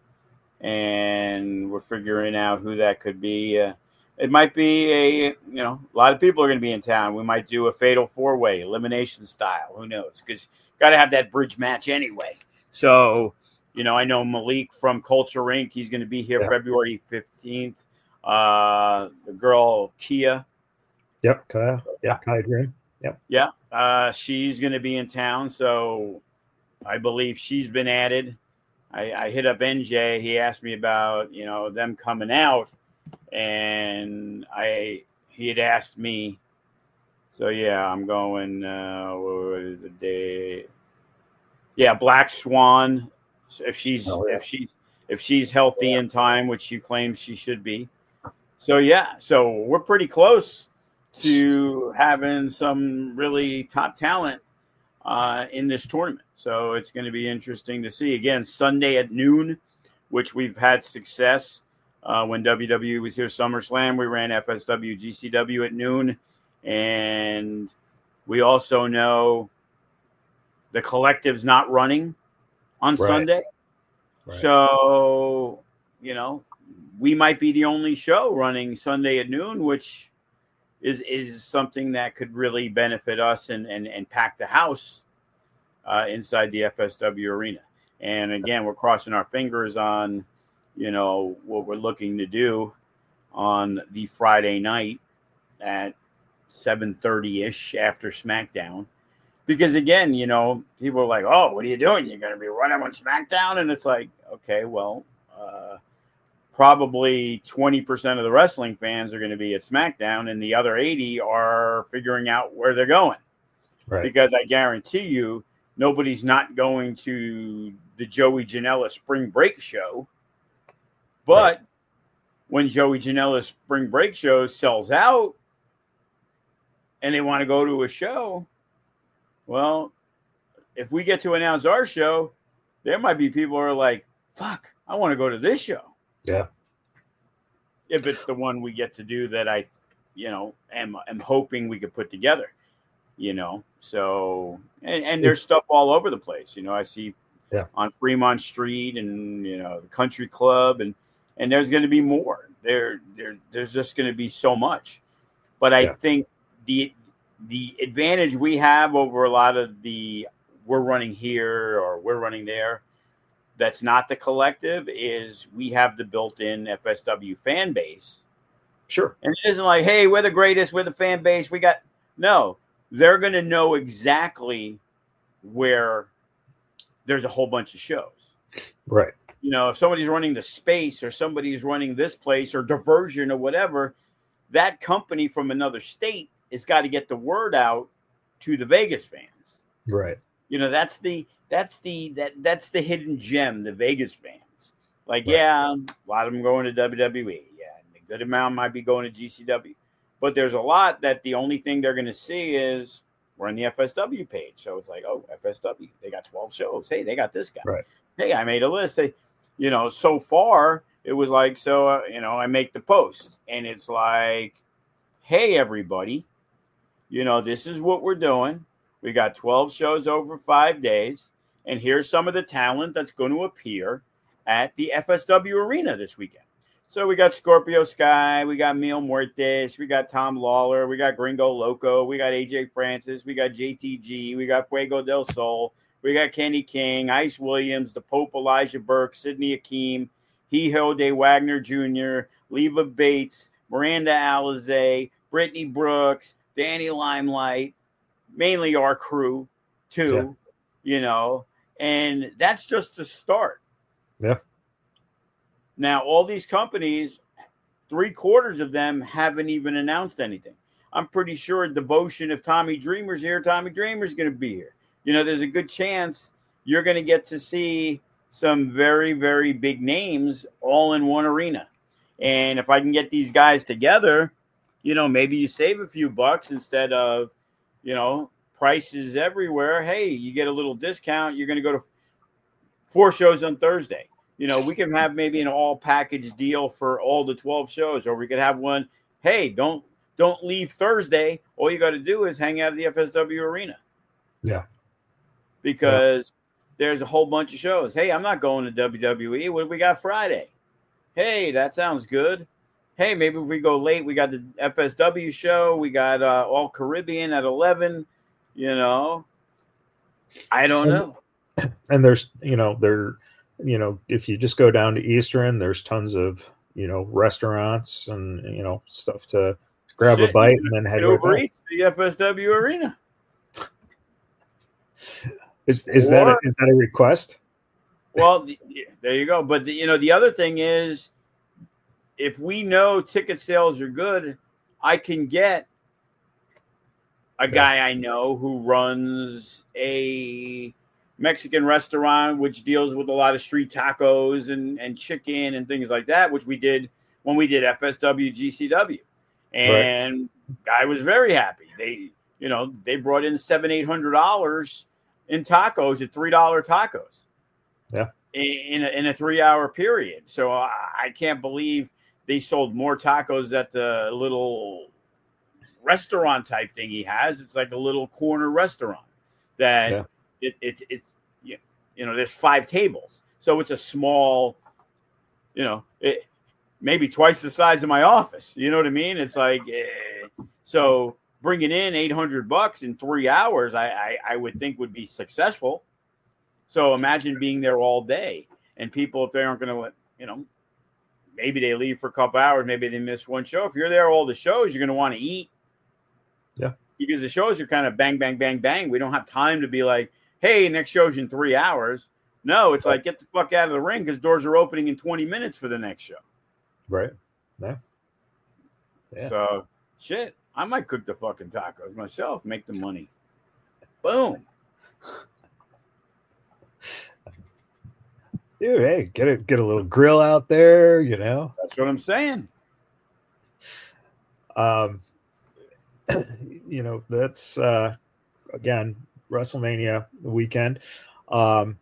And we're figuring out who that could be. Uh, it might be a, you know, a lot of people are going to be in town. We might do a fatal four-way elimination style. Who knows? Because got to have that bridge match anyway. So, you know, I know Malik from Culture Incorporated. He's going to be here yeah. February fifteenth. Uh, the girl, Kia. Yep, Kaya. Yeah, Kaya Green. Yep. Yeah, uh, she's going to be in town. So I believe she's been added. I, I hit up N J. He asked me about, you know, them coming out. And I he had asked me. So, yeah, I'm going, uh, what is the day? Yeah, Black Swan. If she's oh, yeah. if she's if she's healthy yeah. in time, which she claims she should be. So yeah, so we're pretty close to having some really top talent uh, in this tournament. So it's going to be interesting to see. Again, Sunday at noon, which we've had success uh, when W W E was here. SummerSlam, we ran F S W, G C W at noon, and we also know the collective's not running on right. Sunday. Right. So, you know, we might be the only show running Sunday at noon, which is is something that could really benefit us and, and, and pack the house uh, inside the F S W arena. And again, we're crossing our fingers on, you know, what we're looking to do on the Friday night at seven thirty-ish after SmackDown. Because, again, you know, people are like, oh, what are you doing? You're going to be running on SmackDown? And it's like, okay, well, uh, probably twenty percent of the wrestling fans are going to be at SmackDown, and the other eighty are figuring out where they're going. Right. Because I guarantee you, nobody's not going to the Joey Janela Spring Break show. But right. when Joey Janela Spring Break show sells out and they want to go to a show, well, if we get to announce our show, there might be people who are like, fuck, I want to go to this show. Yeah. If it's the one we get to do that I, you know, am, am hoping we could put together, you know. So, and, and there's stuff all over the place. You know, I see yeah. on Fremont Street and, you know, the Country Club, and, and there's going to be more. There, there, there's just going to be so much. But I yeah. think the the advantage we have over a lot of the we're running here or we're running there, that's not the collective is we have the built-in F S W fan base. Sure. And it isn't like, hey, we're the greatest, we're the fan base. We got no, they're going to know exactly where there's a whole bunch of shows. Right. You know, if somebody's running the space or somebody's running this place or diversion or whatever, that company from another state has got to get the word out to the Vegas fans. Right. You know, that's the that's the that that's the hidden gem, the Vegas fans. Like, right. yeah, a lot of them going to W W E. Yeah, and a good amount might be going to G C W. But there's a lot that the only thing they're going to see is we're on the F S W page. So it's like, oh, F S W, they got twelve shows. Hey, they got this guy. Right. Hey, I made a list. They, you know, so far it was like, so, uh, you know, I make the post and it's like, hey, everybody, you know, this is what we're doing. We got twelve shows over five days. And here's some of the talent that's going to appear at the F S W Arena this weekend. So we got Scorpio Sky, we got Mil Muertes, we got Tom Lawler, we got Gringo Loco, we got A J Francis, we got J T G, we got Fuego del Sol, we got Kenny King, Ice Williams, the Pope Elijah Burke, Sidney Akeem, Hijo de Wagner Junior, Leva Bates, Miranda Alizé, Brittany Brooks, Danny Limelight, mainly our crew, too, yeah. you know, and that's just the start. Yeah. Now, all these companies, three quarters of them haven't even announced anything. I'm pretty sure Devotion, if Tommy Dreamer's here, Tommy Dreamer's going to be here. You know, there's a good chance you're going to get to see some very, very big names all in one arena. And if I can get these guys together, you know, maybe you save a few bucks instead of, you know, prices everywhere. Hey, you get a little discount. You're going to go to four shows on Thursday. You know, we can have maybe an all package deal for all the twelve shows, or we could have one. Hey, don't don't leave Thursday. All you got to do is hang out at the F S W Arena. Yeah, because yeah. there's a whole bunch of shows. Hey, I'm not going to W W E. What do we got Friday? Hey, that sounds good. Hey, maybe if we go late, we got the F S W show. We got uh, All Caribbean at eleven. You know, I don't know. And there's, you know, there. You know, if you just go down to Eastern, there's tons of, you know, restaurants and, you know, stuff to grab Shit, a bite and then head over right to the F S W Arena. Is is or, that a, is that a request? Well, there you go. But the, you know, the other thing is, if we know ticket sales are good, I can get a guy I know who runs a Mexican restaurant, which deals with a lot of street tacos and, and chicken and things like that, which we did when we did F S W G C W. And right. guy was very happy. They, you know, they brought in seven, eight hundred dollars in tacos at three dollar tacos. Yeah. In a, in a three hour period. So I, I can't believe they sold more tacos at the little restaurant type thing he has. It's like a little corner restaurant that yeah. It, it, it's, you know, there's five tables. So it's a small, you know, it, maybe twice the size of my office. You know what I mean? It's like, eh. So bringing in eight hundred bucks in three hours, I, I, I would think would be successful. So imagine being there all day. And people, if they aren't going to let, you know, maybe they leave for a couple hours, maybe they miss one show. If you're there all the shows, you're going to want to eat. Yeah. Because the shows are kind of bang, bang, bang, bang. We don't have time to be like, hey, next show's in three hours. No, it's like, get the fuck out of the ring because doors are opening in twenty minutes for the next show. Right. Yeah. yeah. So, shit, I might cook the fucking tacos myself, make the money. Boom. Dude, hey, get a, get a little grill out there, you know. That's what I'm saying. Um, you know, that's, uh, again, WrestleMania weekend. Um,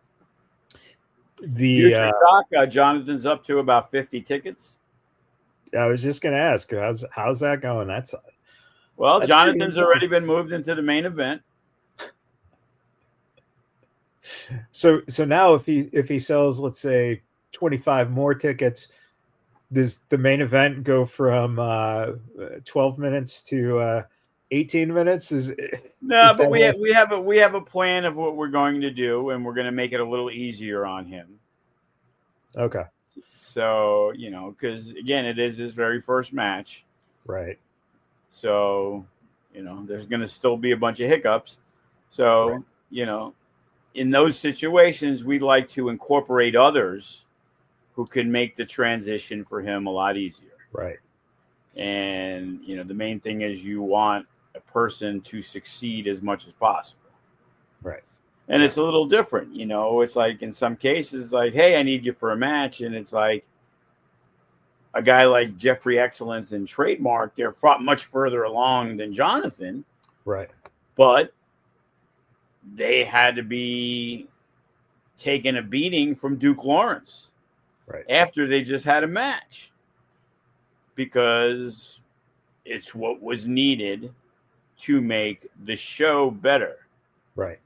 the uh, talk, uh, Jonathan's up to about fifty tickets. I was just going to ask, how's how's that going? That's well, that's Jonathan's already been moved into the main event. So so now if he if he sells, let's say, twenty-five more tickets, does the main event go from uh, twelve minutes to uh, eighteen minutes is no, is but that we what- have, we have a we have a plan of what we're going to do, and we're going to make it a little easier on him. Okay. So, you know, because again, it is his very first match. Right. So, you know, there's going to still be a bunch of hiccups. So, Right. you know, in those situations, we'd like to incorporate others who can make the transition for him a lot easier. Right. And, you know, the main thing is you want a person to succeed as much as possible. Right. And it's a little different, you know, it's like in some cases, like, hey, I need you for a match. And it's like a guy like Jeffrey Excellence and Trademark, they're fought much further along than Jonathan. Right. But they had to be taking a beating from Duke Lawrence. Right. After they just had a match. Because it's what was needed to make the show better. Right.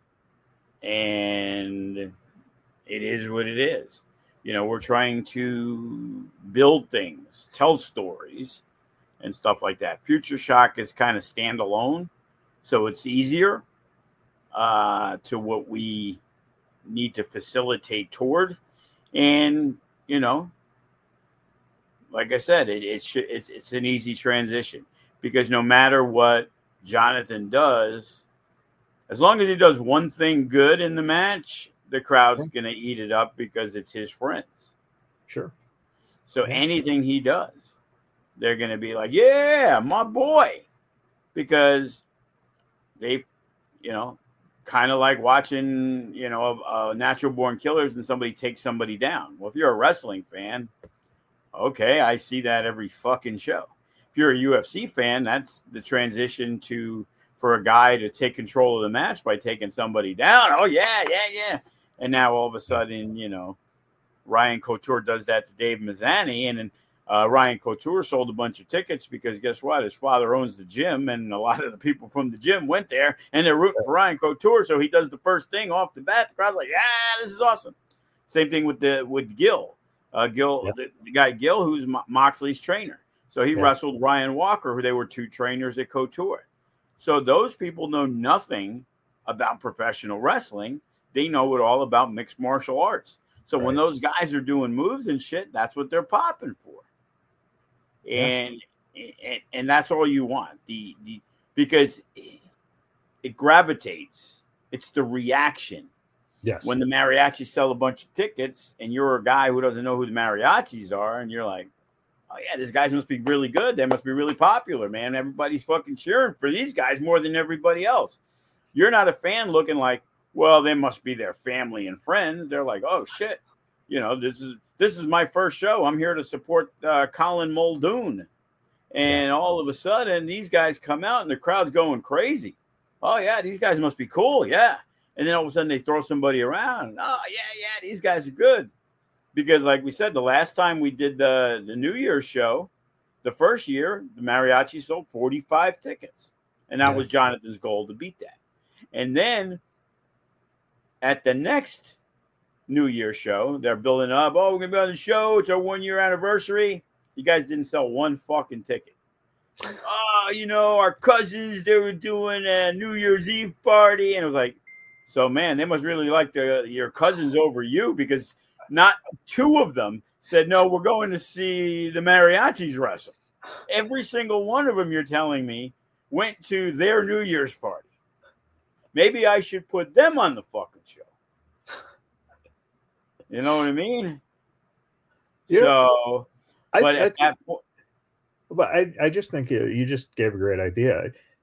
And it is what it is. You know, we're trying to build things, tell stories, and stuff like that. Future Shock is kind of standalone, so it's easier uh, to what we need to facilitate toward. And, you know, like I said, it, it should, it's, it's an easy transition because no matter what Jonathan does, as long as he does one thing good in the match, the crowd's going to eat it up because it's his friends. Sure. So Yeah. anything he does, they're going to be like, yeah, my boy. Because they, you know, kind of like watching, you know, uh, Natural Born Killers and somebody take somebody down. Well, if you're a wrestling fan, okay, I see that every fucking show. If you're a U F C fan, that's the transition to for a guy to take control of the match by taking somebody down. Oh, yeah, yeah, yeah. And now all of a sudden, you know, Ryan Couture does that to Dave Mazzani. And then uh, Ryan Couture sold a bunch of tickets because guess what? His father owns the gym. And a lot of the people from the gym went there and they're rooting for Ryan Couture. So he does the first thing off the bat. The crowd's like, yeah, this is awesome. Same thing with the with Gil. Uh, Gil, yeah. the, the guy Gil, who's Mo- Moxley's trainer. So he yeah. wrestled Ryan Walker, who they were two trainers at Couture. So those people know nothing about professional wrestling. They know it all about mixed martial arts. So right. when those guys are doing moves and shit, that's what they're popping for. And yeah. and, and that's all you want. The the because it, it gravitates. It's the reaction. Yes. When the mariachis sell a bunch of tickets and you're a guy who doesn't know who the mariachis are and you're like, oh, yeah, these guys must be really good. They must be really popular, man. Everybody's fucking cheering for these guys more than everybody else. You're not a fan looking like, well, they must be their family and friends. They're like, oh, shit. You know, this is this is my first show. I'm here to support uh, Colin Muldoon. And yeah. all of a sudden, these guys come out and the crowd's going crazy. Oh, yeah, these guys must be cool. Yeah. And then all of a sudden they throw somebody around. Oh, yeah, yeah, these guys are good. Because like we said, the last time we did the, the New Year's show, the first year, the mariachi sold forty-five tickets. And that yeah. was Jonathan's goal to beat that. And then at the next New Year's show, they're building up. Oh, we're going to be on the show. It's our one-year anniversary. You guys didn't sell one fucking ticket. Oh, you know, our cousins, they were doing a New Year's Eve party. And it was like, so, man, they must really like the, your cousins over you because – not two of them said, no, we're going to see the mariachis wrestle. Every single one of them, you're telling me, went to their New Year's party. Maybe I should put them on the fucking show. You know what I mean? Yeah. So, I, but I, at that point. But I, I just think you, you just gave a great idea.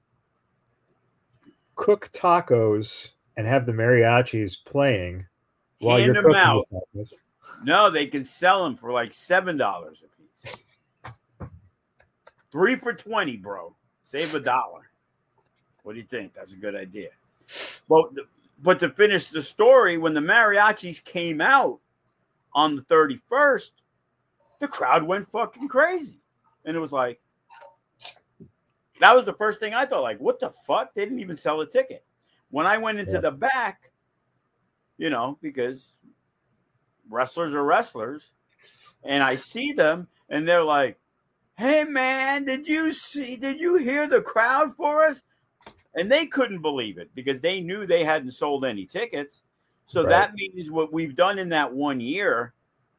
Cook tacos and have the mariachis playing. While Hand you're them out. The no, they can sell them for like seven dollars a piece. Three for twenty, bro. Save a dollar. What do you think? That's a good idea. But the, but to finish the story, when the mariachis came out on the thirty-first, the crowd went fucking crazy, and it was like that was the first thing I thought. Like, what the fuck? They didn't even sell a ticket. When I went into yeah. the back. You know, because wrestlers are wrestlers. And I see them and they're like, hey man, did you see? Did you hear the crowd for us? And they couldn't believe it because they knew they hadn't sold any tickets. So right. that means what we've done in that one year,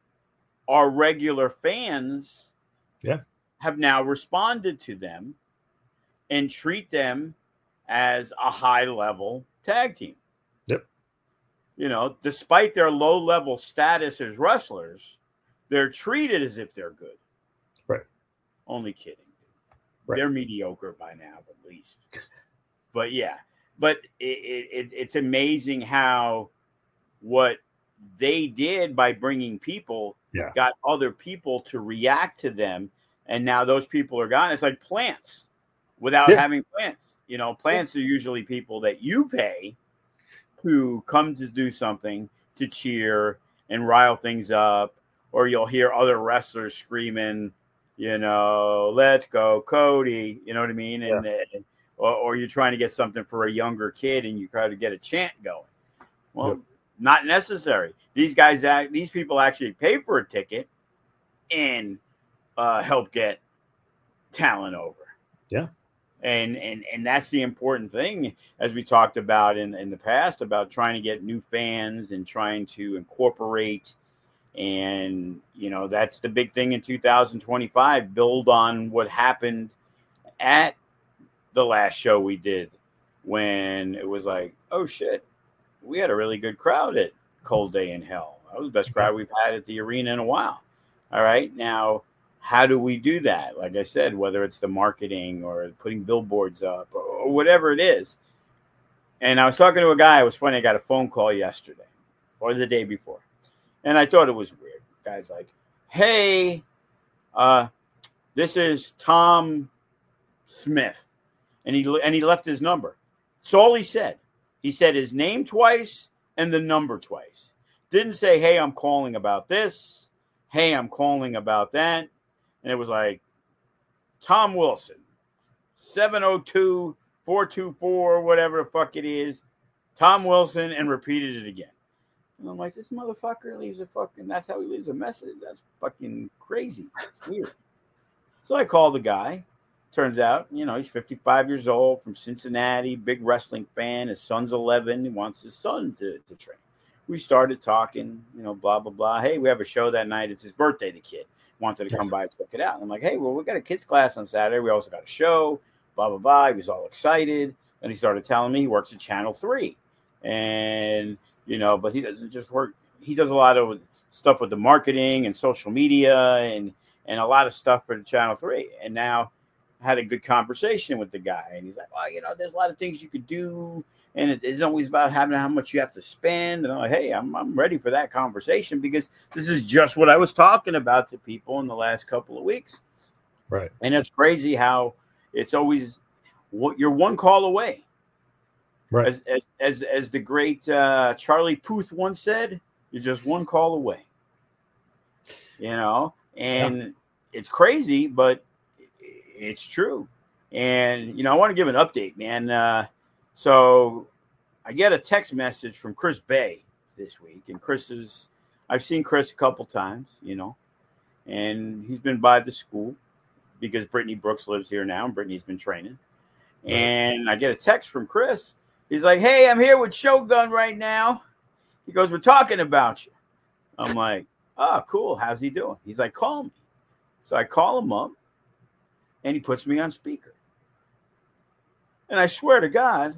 our regular fans yeah. have now responded to them and treat them as a high-level tag team. Yep. You know, despite their low-level status as wrestlers, they're treated as if they're good. Right. Only kidding. Right. They're mediocre by now, at least. But yeah, but it, it, it's amazing how what they did by bringing people yeah. got other people to react to them. And now those people are gone. It's like plants without yeah. having plants. You know, plants yeah. are usually people that you pay to come to do something, to cheer and rile things up. Or you'll hear other wrestlers screaming, you know, let's go, Cody. You know what I mean? And, yeah. and or, or you're trying to get something for a younger kid and you try to get a chant going. Well, yep. not necessary. These guys, act, these people actually pay for a ticket and uh, help get talent over. Yeah. And, and, and that's the important thing, as we talked about in, in the past, about trying to get new fans and trying to incorporate. And, you know, that's the big thing in two thousand twenty-five, build on what happened at the last show we did when it was like, oh shit, we had a really good crowd at Cold Day in Hell. That was the best crowd we've had at the arena in a while. All right. Now, how do we do that? Like I said, whether it's the marketing or putting billboards up or, or whatever it is. And I was talking to a guy. It was funny. I got a phone call yesterday or the day before. And I thought it was weird. The guy's like, hey, uh, this is Tom Smith. And he and he left his number. That's all he said. He said his name twice and the number twice. Didn't say, hey, I'm calling about this. Hey, I'm calling about that. And it was like, Tom Wilson, seven oh two, four two four, whatever the fuck it is. Tom Wilson, and repeated it again. And I'm like, this motherfucker leaves a fucking, that's how he leaves a message. That's fucking crazy. It's weird. So I called the guy. Turns out, you know, he's fifty-five years old, from Cincinnati, big wrestling fan. His son's eleven. He wants his son to, to train. We started talking, you know, blah, blah, blah. Hey, we have a show that night. It's his birthday, the kid. Wanted to come by and check it out. And I'm like, hey, well, we got a kids class on Saturday. We also got a show, blah, blah, blah. He was all excited. And he started telling me he works at Channel three. And, you know, but he doesn't just work. He does a lot of stuff with the marketing and social media and, and a lot of stuff for the Channel three. And now, had a good conversation with the guy, and he's like, well, you know, there's a lot of things you could do, and it isn't always about having how much you have to spend. And I'm like, hey, I'm I'm ready for that conversation, because this is just what I was talking about to people in the last couple of weeks. Right. And it's crazy how it's always what you're one call away. Right. As as as, as the great uh, Charlie Puth once said, you're just one call away. You know, and yeah. It's crazy, but it's true. And, you know, I want to give an update, man. Uh, so I get a text message from Chris Bay this week. And Chris is, I've seen Chris a couple times, you know, and he's been by the school because Brittany Brooks lives here now, and Brittany's been training. Right. And I get a text from Chris. He's like, hey, I'm here with Shogun right now. He goes, we're talking about you. I'm like, oh, cool. How's he doing? He's like, call me. So I call him up. And he puts me on speaker. And I swear to God,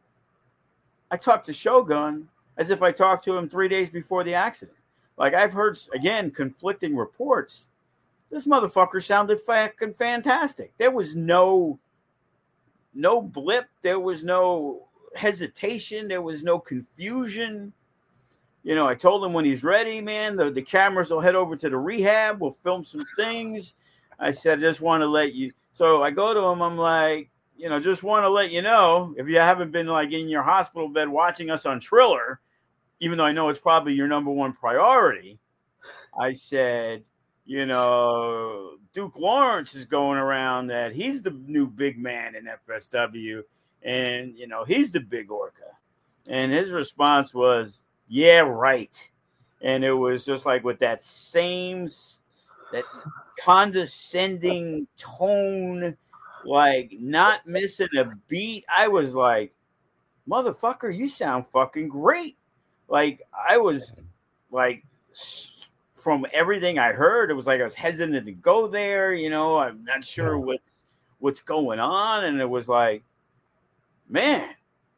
I talked to Shogun as if I talked to him three days before the accident. Like, I've heard, again, conflicting reports. This motherfucker sounded fucking fantastic. There was no, no blip. There was no hesitation. There was no confusion. You know, I told him when he's ready, man, the, the cameras will head over to the rehab. We'll film some things. I said, I just want to let you. So I go to him. I'm like, you know, just want to let you know, if you haven't been like in your hospital bed watching us on Triller, even though I know it's probably your number one priority, I said, you know, Duke Lawrence is going around that he's the new big man in F S W, and, you know, he's the big orca. And his response was, yeah, right. And it was just like with that same that condescending tone, like not missing a beat. I was like, motherfucker, you sound fucking great. Like I was like, from everything I heard, it was like I was hesitant to go there. You know, I'm not sure Yeah. what's what's going on, and it was like, man,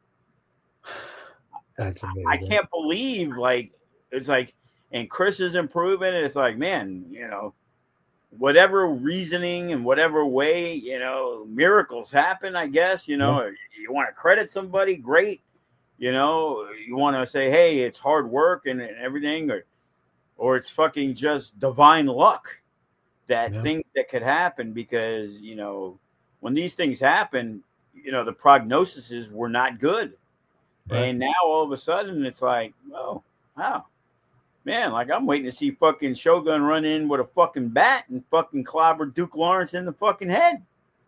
That's amazing. I can't believe like it's like, and Chris is improving. And it's like, man, you know, whatever reasoning and whatever way, you know, miracles happen. I guess, you know, yeah. You want to credit somebody, great. You know, you want to say, hey, it's hard work and, and everything, or or it's fucking just divine luck that yeah. things that could happen, because, you know, when these things happen, you know, the prognoses were not good. Right. And now all of a sudden it's like, oh, wow, man, like I'm waiting to see fucking Shogun run in with a fucking bat and fucking clobber Duke Lawrence in the fucking head.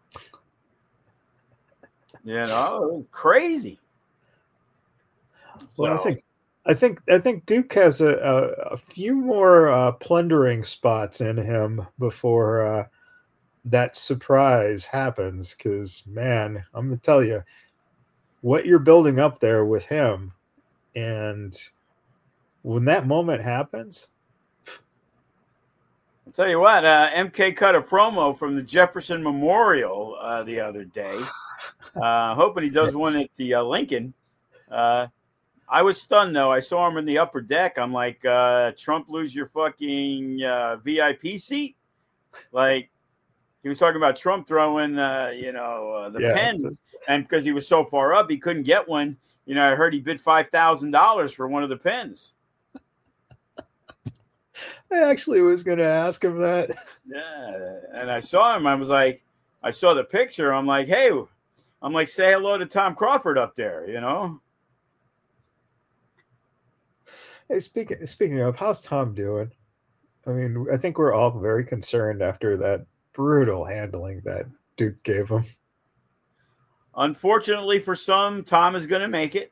You know, it was crazy. Well, so, I think I think I think Duke has a, a, a few more uh, plundering spots in him before uh, that surprise happens. Because, man, I'm gonna tell you what you're building up there with him, and when that moment happens, I'll tell you what. Uh, M K cut a promo from the Jefferson Memorial uh, the other day, uh, hoping he does one at the uh, Lincoln. Uh, I was stunned, though. I saw him in the upper deck. I'm like, uh, Trump, lose your fucking uh, V I P seat? Like, he was talking about Trump throwing, uh, you know, uh, the yeah. pens. And because he was so far up, he couldn't get one. You know, I heard he bid five thousand dollars for one of the pens. I actually was going to ask him that. Yeah. And I saw him. I was like, I saw the picture. I'm like, hey, I'm like, say hello to Tom Crawford up there, you know? Hey, speaking speaking of, how's Tom doing? I mean, I think we're all very concerned after that brutal handling that Duke gave him. Unfortunately for some, Tom is going to make it.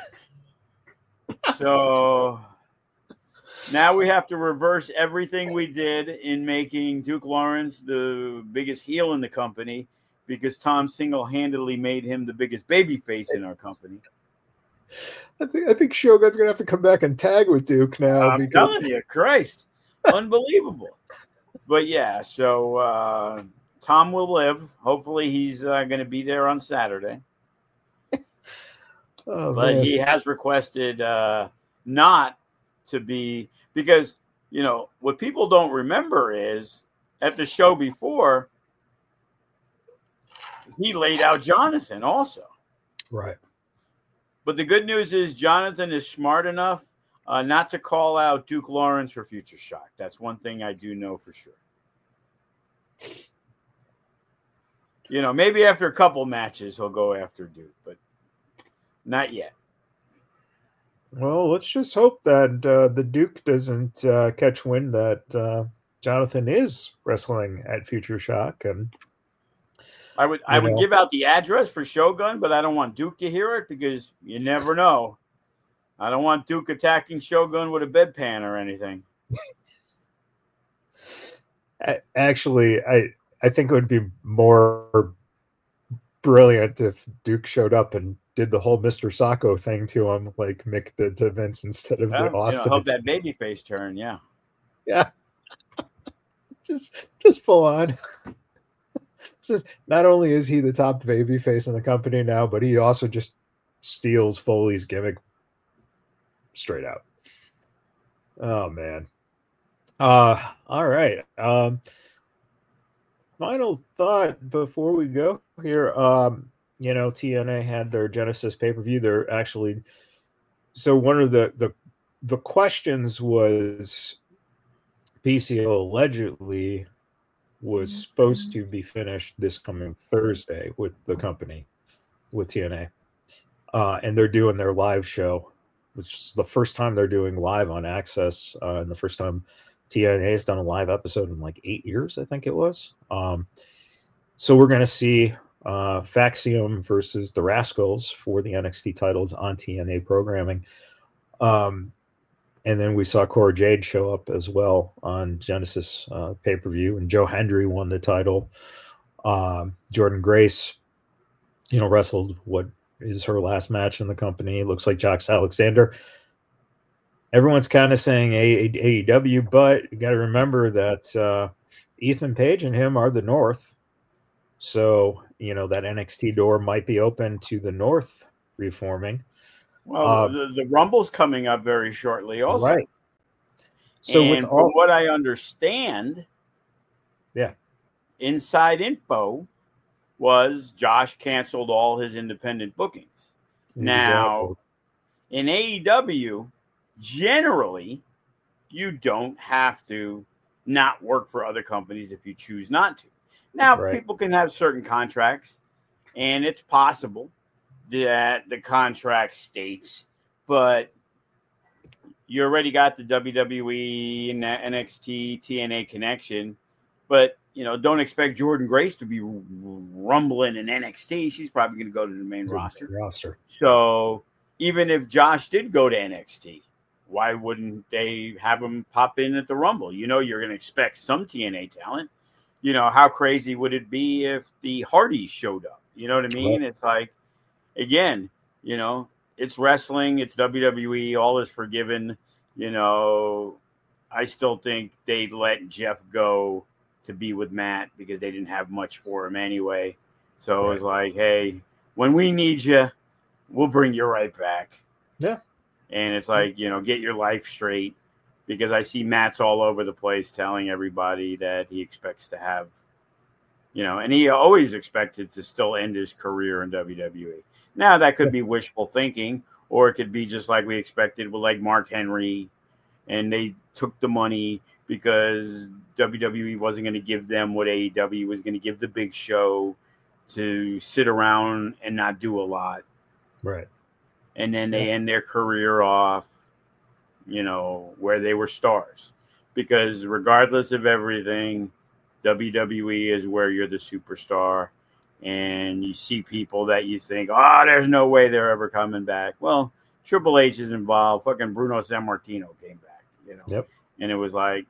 So now we have to reverse everything we did in making Duke Lawrence the biggest heel in the company, because Tom single-handedly made him the biggest babyface in our company. I think I think Shogun's gonna have to come back and tag with Duke now. I'm because... telling you, Christ, unbelievable. But yeah, so uh, Tom will live. Hopefully, he's uh, going to be there on Saturday. Oh, but man. He has requested uh, not to be, because you know what people don't remember is at the show before he laid out Jonathan also. Right. But the good news is Jonathan is smart enough uh, not to call out Duke Lawrence for Future Shock. That's one thing I do know for sure. You know, maybe after a couple matches he'll go after Duke, but not yet. Well, let's just hope that uh, the Duke doesn't uh, catch wind that uh, Jonathan is wrestling at Future Shock, and I would I would know. give out the address for Shogun, but I don't want Duke to hear it, because you never know. I don't want Duke attacking Shogun with a bedpan or anything. Actually, I I think it would be more brilliant if Duke showed up and did the whole Mister Sacco thing to him, like Mick did to Vince instead of well, the Austin. You know, hope that babyface turn, yeah. Yeah. just just full on. Just, not only is he the top baby face in the company now, but he also just steals Foley's gimmick straight out. Oh man. Uh all right. Um final thought before we go here. Um, you know, T N A had their Genesis pay-per-view. They're actually so one of the the the questions was P C O allegedly was supposed to be finished this coming Thursday with the company, with T N A. Uh, and they're doing their live show, which is the first time they're doing live on Access, uh, and the first time T N A has done a live episode in like eight years, I think it was. Um, so we're going to see uh, Faxium versus the Rascals for the N X T titles on T N A programming. Um, and then we saw Cora Jade show up as well on Genesis uh, pay-per-view, and Joe Hendry won the title. Um, Jordan Grace, you know, wrestled what is her last match in the company. It looks like Jax Alexander. Everyone's kind of saying A E W, but you got to remember that uh, Ethan Page and him are the North. So, you know, that N X T door might be open to the North reforming. Well, uh, the, the Rumble's coming up very shortly also. Right. So and with from all, what I understand, yeah, inside info was Josh canceled all his independent bookings. Exactly. Now, in A E W, generally, you don't have to not work for other companies if you choose not to. Now, right. people can have certain contracts, and it's possible that the contract states, but you already got the W W E and N X T, T N A connection, but, you know, don't expect Jordan Grace to be rumbling in N X T. She's probably going to go to the main roster. roster. So even if Josh did go to N X T, why wouldn't they have him pop in at the Rumble? You know, you're going to expect some T N A talent. You know, how crazy would it be if the Hardys showed up? You know what I mean? Right. It's like, again, you know, it's wrestling, it's W W E, all is forgiven. You know, I still think they'd let Jeff go to be with Matt because they didn't have much for him anyway. So right. it was like, hey, when we need you, we'll bring you right back. Yeah. And it's like, you know, get your life straight, because I see Matt's all over the place telling everybody that he expects to have, you know, and he always expected to still end his career in W W E. Now, that could be wishful thinking, or it could be just like we expected with like Mark Henry, and they took the money because W W E wasn't going to give them what A E W was going to give the Big Show to sit around and not do a lot. Right. And then they yeah. end their career off, you know, where they were stars. Because regardless of everything, W W E is where you're the superstar. And you see people that you think, oh, there's no way they're ever coming back. Well, Triple H is involved. Fucking Bruno Sammartino came back, you know. Yep. And it was like,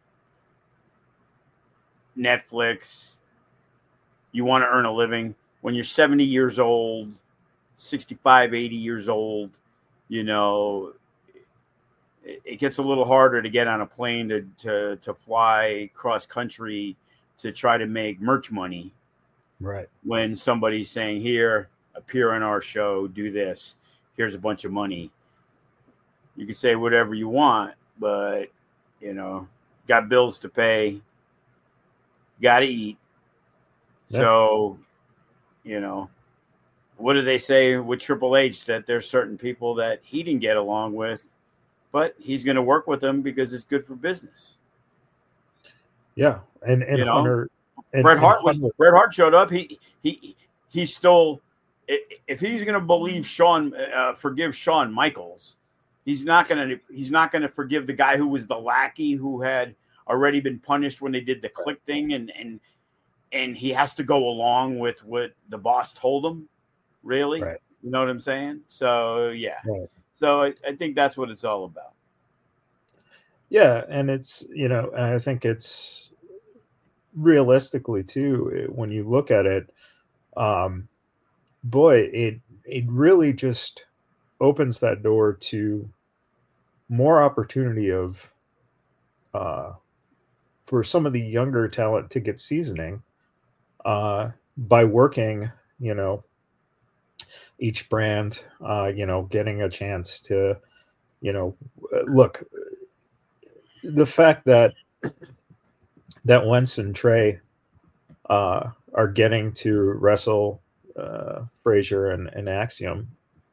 Netflix, you want to earn a living. When you're seventy years old, sixty-five, eighty years old, you know, it, it gets a little harder to get on a plane to, to, to fly cross country to try to make merch money. Right. When somebody's saying, here, appear on our show, do this, here's a bunch of money. You can say whatever you want, but, you know, got bills to pay, got to eat. Yeah. So, you know, what do they say with Triple H? That there's certain people that he didn't get along with, but he's going to work with them because it's good for business. Yeah. And, and you know? Hunter... And, Bret Hart was Bret Hart showed up. He he he still, if he's going to believe Shawn, uh, forgive Shawn Michaels, he's not going to he's not going to forgive the guy who was the lackey who had already been punished when they did the click thing, and and and he has to go along with what the boss told him. Really, right. You know what I'm saying? So yeah, right. So I, I think that's what it's all about. Yeah, and it's, you know, I think it's. Realistically too, when you look at it, um boy, it it really just opens that door to more opportunity of uh for some of the younger talent to get seasoning uh by working, you know, each brand, uh you know, getting a chance to, you know, look, the fact that that Wentz and Trey uh, are getting to wrestle uh, Frazier and, and Axiom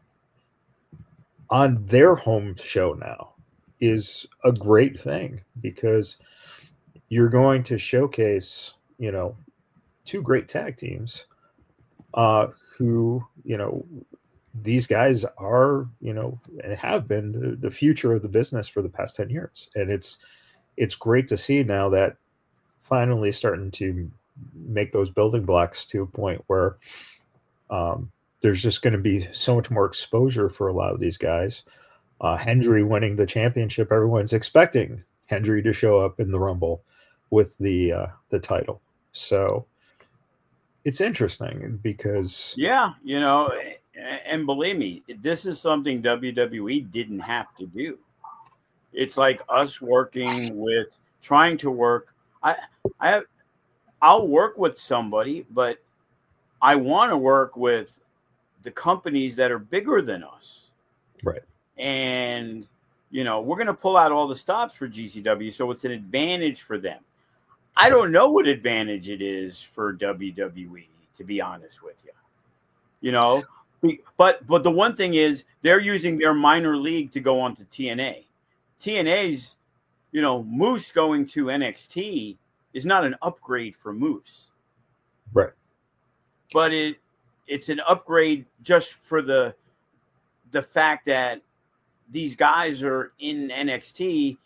on their home show now is a great thing, because you're going to showcase, you know, two great tag teams uh, who, you know, these guys are, you know, and have been the, the future of the business for the past ten years. And it's, it's great to see now that finally starting to make those building blocks to a point where um, there's just going to be so much more exposure for a lot of these guys. uh, Hendry winning the championship, everyone's expecting Hendry to show up in the Rumble with the uh, the title. So it's interesting because yeah, you know, and believe me, this is something W W E didn't have to do. It's like us working with trying to work. I I have, I'll work with somebody, but I want to work with the companies that are bigger than us. Right. And, you know, we're going to pull out all the stops for G C W. So it's an advantage for them. I don't know what advantage it is for W W E, to be honest with you. You know, but but the one thing is they're using their minor league to go on to T N A. T N A's, you know, Moose going to N X T is not an upgrade for Moose. Right. But it it's an upgrade just for the the fact that these guys are in N X T.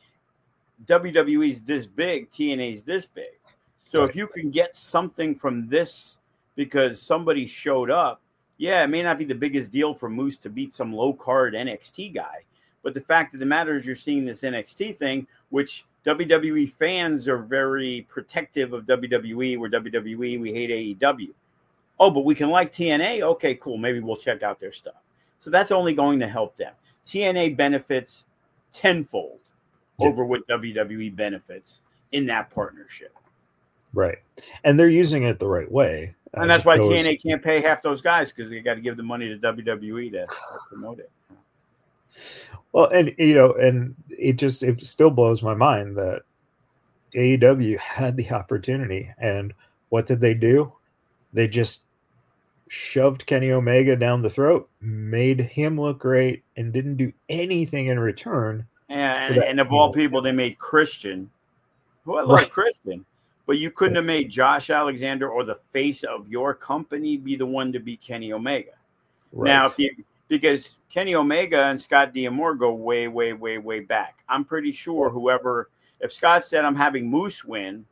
W W E's this big, T N A's this big. So right. If you can get something from this because somebody showed up, yeah, it may not be the biggest deal for Moose to beat some low card N X T guy. But the fact of the matter is you're seeing this N X T thing, which W W E fans are very protective of W W E. We're W W E. We hate A E W. Oh, but we can like T N A? Okay, cool. Maybe we'll check out their stuff. So that's only going to help them. T N A benefits tenfold yeah. over what W W E benefits in that partnership. Right. And they're using it the right way. And that's why T N A can't pay half those guys because they got to give the money to W W E to promote it. Well, and, you know, and it just, it still blows my mind that A E W had the opportunity. And what did they do? They just shoved Kenny Omega down the throat, made him look great, and didn't do anything in return. And, and of all people, they made Christian. Who I love right. Christian. But you couldn't have made Josh Alexander or the face of your company be the one to beat Kenny Omega. Right. Now, if you, because Kenny Omega and Scott D'Amore go way, way, way, way back. I'm pretty sure whoever, if Scott said I'm having Moose win,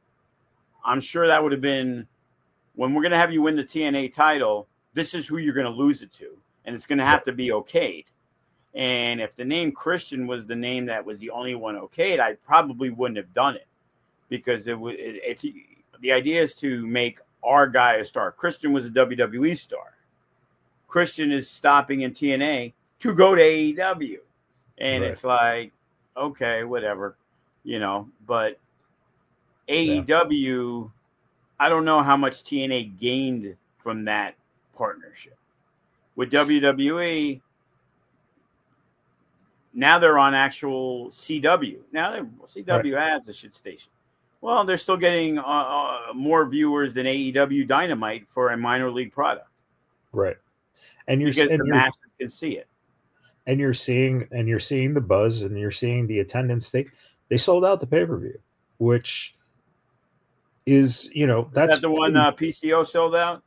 I'm sure that would have been, when we're going to have you win the T N A title, this is who you're going to lose it to. And it's going to have right. to be okayed. And if the name Christian was the name that was the only one okayed, I probably wouldn't have done it. Because it was, it, it's the idea is to make our guy a star. Christian was a W W E star. Christian is stopping in T N A to go to A E W. And right. it's like, okay, whatever, you know. But A E W, yeah. I don't know how much T N A gained from that partnership. With W W E, now they're on actual C W. Now C W right. has a shit station. Well, they're still getting uh, uh, more viewers than A E W Dynamite for a minor league product. Right. And you're because and the you're, masses can see it. And you're seeing and you're seeing the buzz and you're seeing the attendance. They they sold out the pay-per-view, which is, you know, that's is that the one uh, P C O sold out.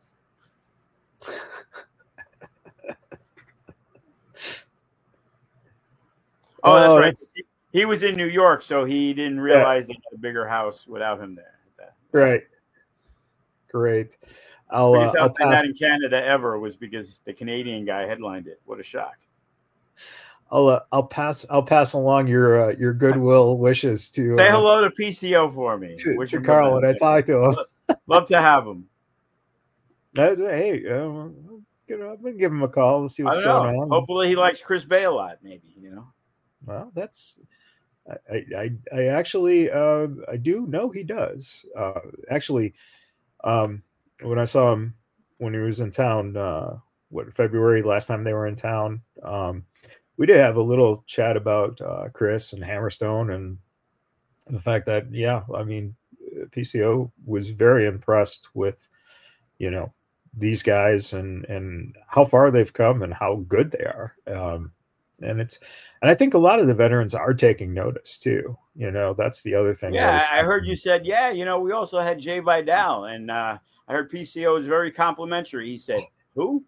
Oh, that's oh, right. That's... He was in New York, so he didn't realize yeah. they had a bigger house without him there. Right. Great. I'll, biggest uh, house I'll they pass. had in Canada ever was because the Canadian guy headlined it. What a shock! I'll uh, I'll pass I'll pass along your uh, your goodwill wishes to say uh, hello to P C O for me. To, to Carl when I talk to him. Love, love to have him. Uh, hey, uh, you know, I'm gonna give him a call and see what's going on. Hopefully, he likes Chris Bay a lot. Maybe you know. Well, that's. I, I I actually uh, I do know he does. Uh, actually, um, when I saw him when he was in town, uh, what February last time they were in town, um, we did have a little chat about uh, Chris and Hammerstone and the fact that yeah, I mean, P C O was very impressed with you know these guys and and how far they've come and how good they are. Um, And it's, and I think a lot of the veterans are taking notice too. You know, that's the other thing. Yeah, I heard you said, yeah, you know, we also had Jay Vidal, and uh, I heard P C O is very complimentary. He said, "Who?"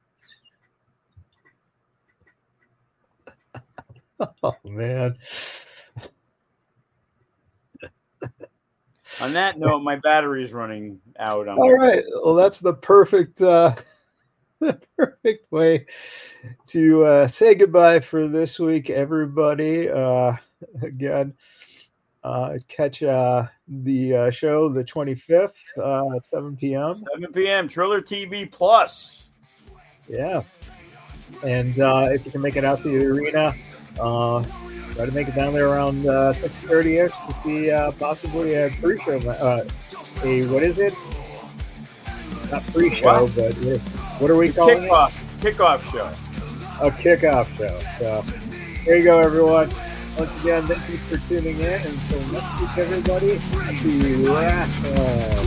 Oh man. On that note, my battery is running out. On All right. Well, that's the perfect. Uh, the perfect way to uh, say goodbye for this week, everybody. Uh, again, uh, catch uh, the uh, show the twenty-fifth uh, at seven p.m. seven p.m. Triller T V Plus. Yeah. And uh, if you can make it out to the arena, uh, try to make it down there around uh, six thirty-ish to see uh, possibly a pre-show. Uh, a, what is it? Not pre-show, What? but what are we The calling kickoff, it? Kickoff show. A kickoff show. So there you go, everyone. Once again, thank you for tuning in. And so next week, everybody, happy wrestling.